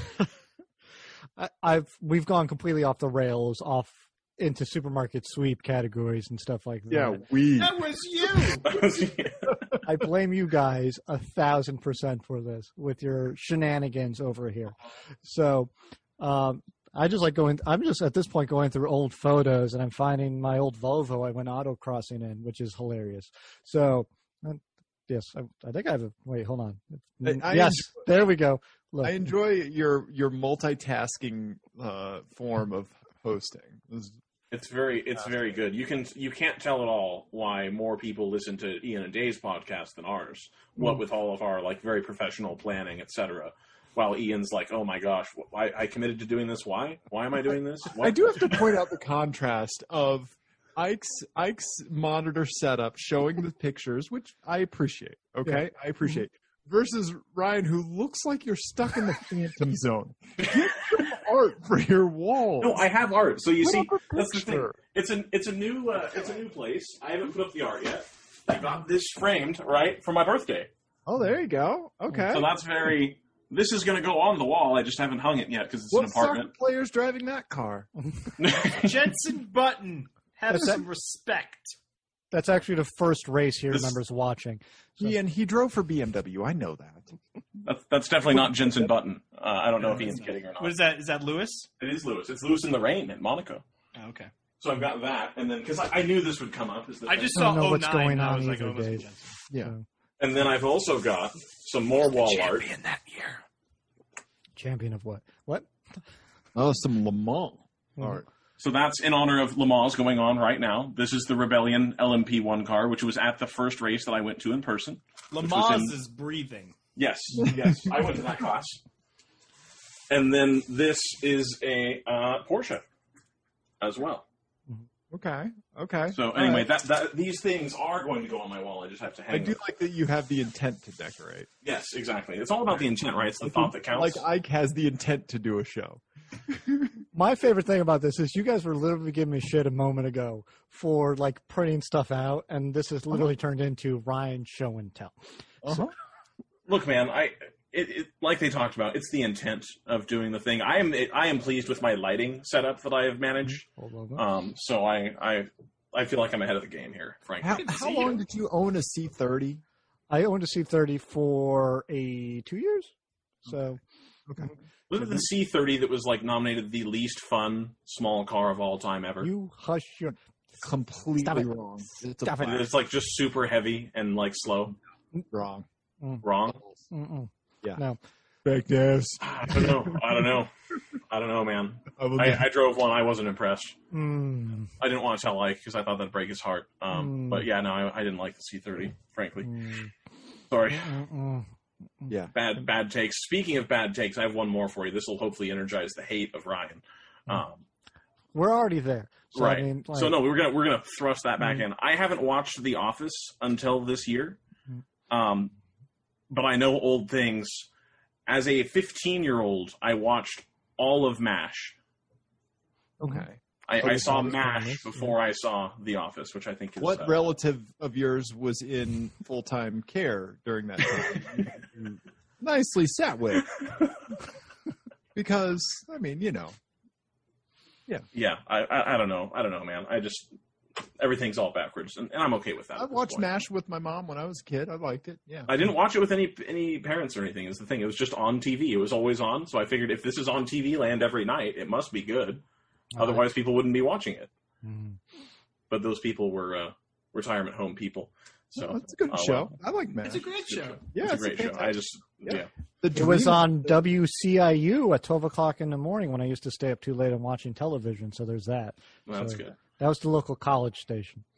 I, I've we've gone completely off the rails, off into supermarket sweep categories and stuff like that. Yeah, we. That was you. I blame you guys a thousand percent for this with your shenanigans over here. So um, I just like going. I'm just at this point going through old photos and I'm finding my old Volvo I went autocrossing in, which is hilarious. So. Uh, Yes, I, I think I have a. Wait, hold on. I- I yes, enjoy- there we go. Look, I enjoy your your multitasking uh, form of hosting. This is- It's very, it's very good. You can, you can't tell at all why more people listen to Ian and Dave's podcast than ours. What with all of our like very professional planning, et cetera. While Ian's like, oh my gosh, I, I committed to doing this. Why? Why am I doing this? What? I do have to point out the contrast of Ike's Ike's monitor setup showing the pictures, which I appreciate. Okay, I appreciate. Versus Ryan, who looks like you're stuck in the Phantom Zone. Get some art for your wall. No, I have art. So you Put see, up a that's the thing. picture. It's an, it's a new, uh, it's a new place. I haven't put up the art yet. I got this framed right for my birthday. Oh, there you go. Okay. So that's very. This is going to go on the wall. I just haven't hung it yet because it's What an soccer apartment. player's driving that car? Jensen Button. Have That's some respect. that's actually the first race he This- remembers watching. So- Ian, he drove for B M W. I know that. That's, that's definitely not Jensen Button. Uh, I don't know if Ian's kidding or not. What is that? Is that Lewis? It is Lewis. It's Lewis in the Rain at Monaco. Oh, okay. So I've got that, and then because I, I knew this would come up. Is the I thing. just I saw don't know oh what's nine, going and I on was like, either, oh, it must be Dave. Jensen. Yeah. So, And then I've also got some more wall art. that year. champion of what? What? Oh, some Le Mans Mhm. art. So that's in honor of Le Mans going on right now. This is the Rebellion L M P one car, which was at the first race that I went to in person. Which was Lamaze in- is breathing. Yes, yes, I went to that class. And then this is a uh, Porsche as well. Okay. Okay. So All anyway, right. that, that these things are going to go on my wall. I just have to hang I do them. like that you have the intent to decorate. Yes, exactly. It's all about the intent, right? It's the Like, thought that counts. Like Ike has the intent to do a show. My favorite thing about this is you guys were literally giving me shit a moment ago for like printing stuff out, and this has literally turned into Ryan show and tell. Uh-huh. Look, man, I it, it, like they talked about, it's the intent of doing the thing. I am it, I am pleased with my lighting setup that I have managed. Hold on. Um, so I I I feel like I'm ahead of the game here, frankly. How, can how see long you. did you own a C thirty? I owned a C thirty for a two years. So Okay. Wasn't it the C thirty that was like nominated the least fun small car of all time ever? you hush your. Completely Stop it. wrong. It's a Stop it. black- It's like just super heavy and like slow. wrong. Wrong. Mm-mm. Yeah. No. Fake news. I don't know. I don't know. I don't know, man. I will I, I drove one. I wasn't impressed. Mm, I didn't want to tell Ike because I thought that'd break his heart. Um, Mm. But yeah, no, I, I didn't like the C thirty, frankly. mm, Sorry. mm-mm. yeah. Bad, bad takes. Speaking of bad takes, I have one more for you. This will hopefully energize the hate of Ryan. Um, We're already there. So, right. I mean, like, so no, we're gonna we're gonna thrust that back Mm. in. I haven't watched The Office until this year, Mm. um, but I know old things. As a fifteen-year-old, I watched all of MASH. Okay. I, Oh, I the saw Office MASH premise, before I saw The Office, which I think is What uh, relative of yours was in full time care during that time? You nicely sat with. Because, I mean, you know. Yeah, I, I I don't know. I don't know, man. I just everything's all backwards, and, and I'm okay with that. I at this watched point. MASH with my mom when I was a kid. I liked it. Yeah. I didn't watch it with any any parents or anything. Is the thing. It was just on T V. It was always on. So I figured if this is on T V land every night, it must be good. All Otherwise, people wouldn't be watching it. Mm. But those people were uh, retirement home people. So Oh, it's a good oh, show. well. I like MASH. It's a great show. Yeah, it's a great show. fantastic- I just Yeah. yeah. The It was dream- on W C I U at twelve o'clock in the morning when I used to stay up too late and watching television. So there's that. Well, that's So- good. That was the local college station.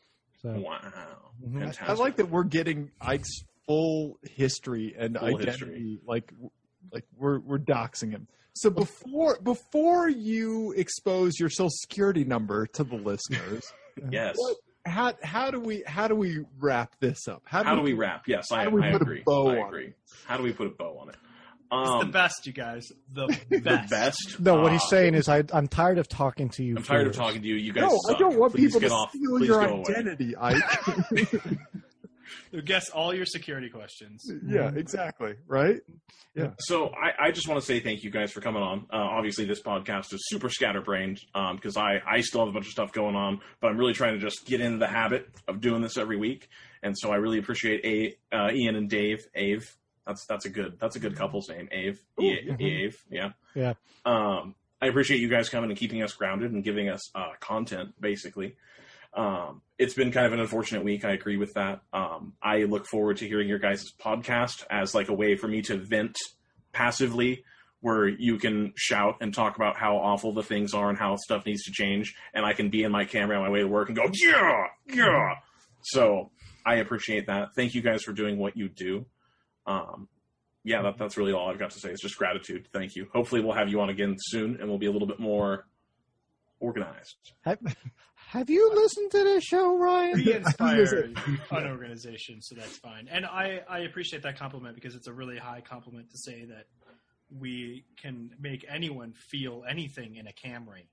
So Wow. Mhm. Fantastic. I like that we're getting Ike's full history and Full identity. history. Like, like we're we're doxing him. So before before you expose your social security number to the listeners, Yes. what, how how do we how do we wrap this up? How do we wrap? Yes, I, how do we I put a agree. bow I on agree. How do we put a bow on it? It's Um, the best, you guys. The the best. best. no, what Uh, he's saying is I, I'm tired of talking to you. I'm tired of fools. talking to you. You guys No, suck. I don't want Please people get to off. steal Please your go away. identity, Ike. Guess all your security questions. Yeah, exactly. Right? So I, I just want to say thank you guys for coming on. Uh, obviously, this podcast is super scatterbrained because I, I still have a bunch of stuff going on, but I'm really trying to just get into the habit of doing this every week. And so I really appreciate a, uh, Ian and Dave. Ave. That's that's a good that's a good couple's name. Ave. E- Ave. Yeah. Yeah. Um, I appreciate you guys coming and keeping us grounded and giving us uh, content, basically. Um, it's been kind of an unfortunate week. I agree with that. Um, I look forward to hearing your guys' podcast as like a way for me to vent passively, where you can shout and talk about how awful the things are and how stuff needs to change. And I can be in my camera on my way to work and go, yeah, yeah. So I appreciate that. Thank you guys for doing what you do. Um, yeah, that, that's really all I've got to say. It's just gratitude. Thank you. Hopefully we'll have you on again soon and we'll be a little bit more organized. Have, have you listened to this show, Ryan? We inspire an organization, so that's fine. And I, I appreciate that compliment because it's a really high compliment to say that we can make anyone feel anything in a Camry.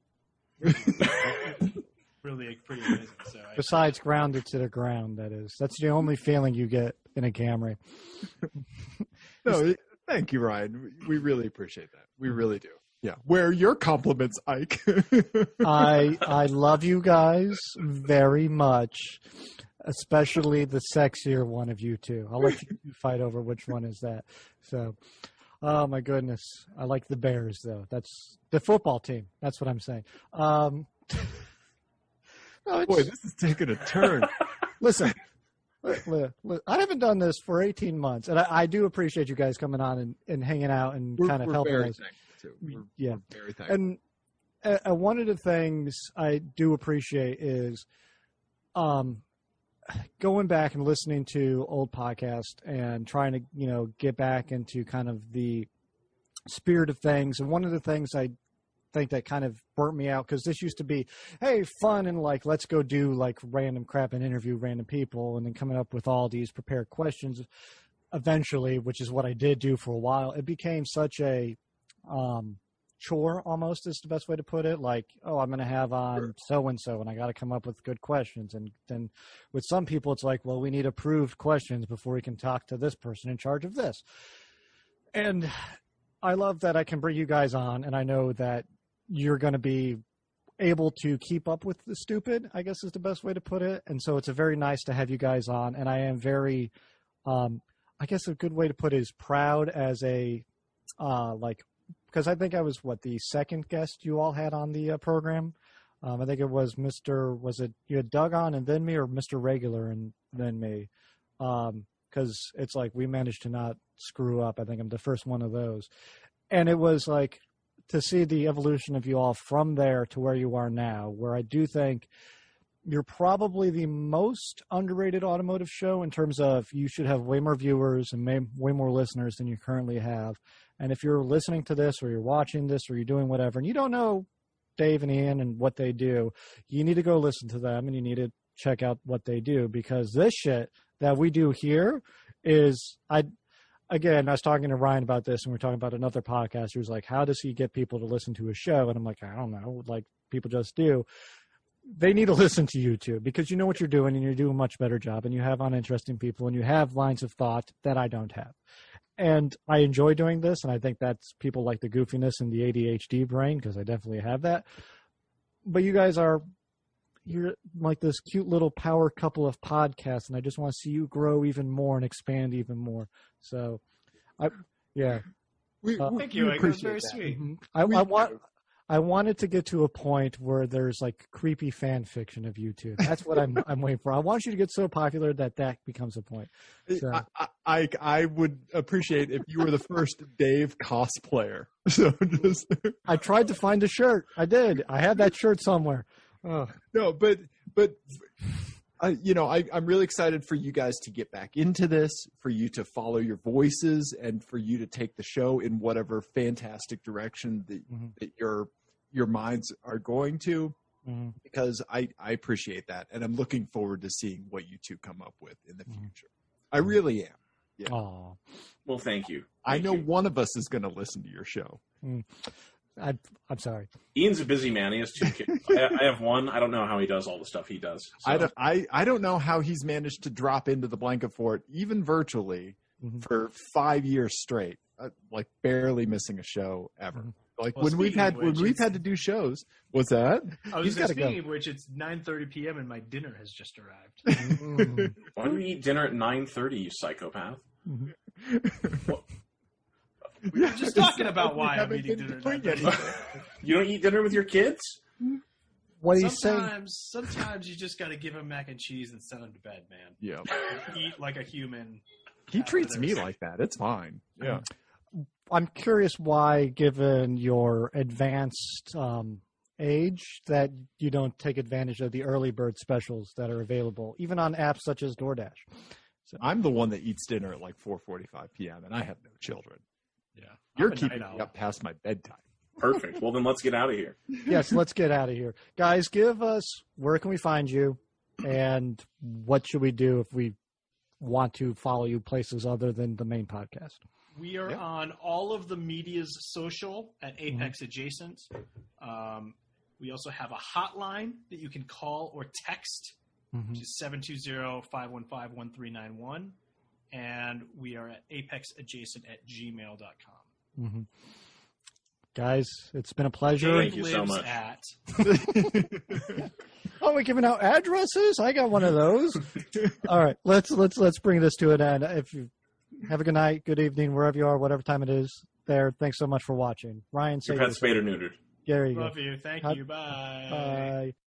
Really pretty amazing. So I, Besides grounded to the ground, that is. That's the only feeling you get in a Camry. No, it- thank you, Ryan. We we really appreciate that. We really do. Yeah. Where are your compliments, Ike? I I love you guys very much, especially the sexier one of you two. I'll let you fight over which one is that. So, oh my goodness, I like the Bears though. That's the football team. That's what I'm saying. Um, no, it's, Boy, this is taking a turn. listen. li- li- li- I haven't done this for eighteen months, and I, I do appreciate you guys coming on and, and hanging out and We're, kind of we're helping very us. thankful too. We're, Yeah. we're very thankful. And uh, uh, one of the things I do appreciate is um, going back and listening to old podcasts and trying to, you know, get back into kind of the spirit of things. And one of the things I think that kind of burnt me out, because this used to be, hey, fun and like, let's go do like random crap and interview random people, and then coming up with all these prepared questions eventually, which is what I did do for a while. It became such a um, chore almost is the best way to put it. Like, oh, I'm going to have on so-and-so and I got to come up with good questions. And then with some people, it's like, well, we need approved questions before we can talk to this person in charge of this. And I love that I can bring you guys on, and I know that you're going to be able to keep up with the stupid, I guess is the best way to put it. And so it's a very nice to have you guys on. And I am very, um, I guess a good way to put it is proud as a, uh, like, because I think I was, what, the second guest you all had on the uh, program. Um, I think it was Mister, was it, you had Doug on and then me, or Mister Regular and then me? Um, because it's like we managed to not screw up. I think I'm the first one of those. And it was like to see the evolution of you all from there to where you are now, where I do think you're probably the most underrated automotive show in terms of you should have way more viewers and may, way more listeners than you currently have. And if you're listening to this or you're watching this or you're doing whatever and you don't know Dave and Ian and what they do, you need to go listen to them and you need to check out what they do, because this shit that we do here is, I, again, I was talking to Ryan about this, and we we're talking about another podcast who's like, how does he get people to listen to his show? And I'm like, I don't know, like people just do. They need to listen to you too, because you know what you're doing and you're doing a much better job, and you have uninteresting people and you have lines of thought that I don't have. And I enjoy doing this, and I think that's people like the goofiness and the A D H D brain, because I definitely have that. But you guys are, you're like this cute little power couple of podcasts, and I just want to see you grow even more and expand even more. So, I yeah. We, Uh, we- Thank we you, Ike. That was appreciate very that. sweet. Mhm. I, We I want. do. I wanted to get to a point where there's like creepy fan fiction of you two. That's what I'm I'm waiting for. I want you to get so popular that that becomes a point. So, I, I, I I would appreciate if you were the first Dave cosplayer. So just I tried to find a shirt. I did. I have that shirt somewhere. Oh, no, but but I, you know, I, I'm really excited for you guys to get back into this, for you to follow your voices, and for you to take the show in whatever fantastic direction that, Mm-hmm. that your your minds are going to. Mm-hmm. Because I, I appreciate that, and I'm looking forward to seeing what you two come up with in the Mhm. future. I really am. Yeah. Oh, Well, thank you. I Thank know you. one of us is going to listen to your show. I, I'm sorry. Ian's a busy man. He has two kids. I, I have one. I don't know how he does all the stuff he does. So. I don't I, I don't know how he's managed to drop into the blanket fort, even virtually, Mhm. for five years straight, uh, like barely missing a show ever. Mhm. Like Well, when we've speaking had of when which, we've it's- had to do shows. What's that? I was He's just gotta go. speaking of which, it's nine thirty p.m. and my dinner has just arrived. Mm. Why do we eat dinner at nine thirty, you psychopath? We were just talking about why I'm haven't eating been dinner at doing nine thirty. anything. You don't eat dinner with your kids? What are you saying? Sometimes, sometimes you just got to give him mac and cheese and send him to bed, man. Yeah, Eat like a human. he treats me like that. It's fine. Yeah. I'm curious why, given your advanced um, age, that you don't take advantage of the early bird specials that are available, even on apps such as DoorDash. I'm the one that eats dinner at like four forty-five p.m. and I have no children. Yeah, You're I'm a keeping night me owl. up past my bedtime. Perfect. Well, then let's get out of here. Yes, let's get out of here. Guys, give us, where can we find you, and what should we do if we want to follow you places other than the main podcast? We are Yeah. on all of the media's social at Apex Adjacent. Um, we also have a hotline that you can call or text, Mm-hmm. which is seven two zero, five one five, one three nine one. And we are at apexadjacent at gmail dot com. Mm-hmm. Guys, it's been a pleasure. Thank you so Lives much. At, Oh, we're giving out addresses? I got one of those. All right, let's let's let's bring this to an end. If you have a good night, good evening, wherever you are, whatever time it is there. Thanks so much for watching. Ryan, say Your pet's spayed or neutered. There you go. love you. Thank Hot- you. Bye. Bye.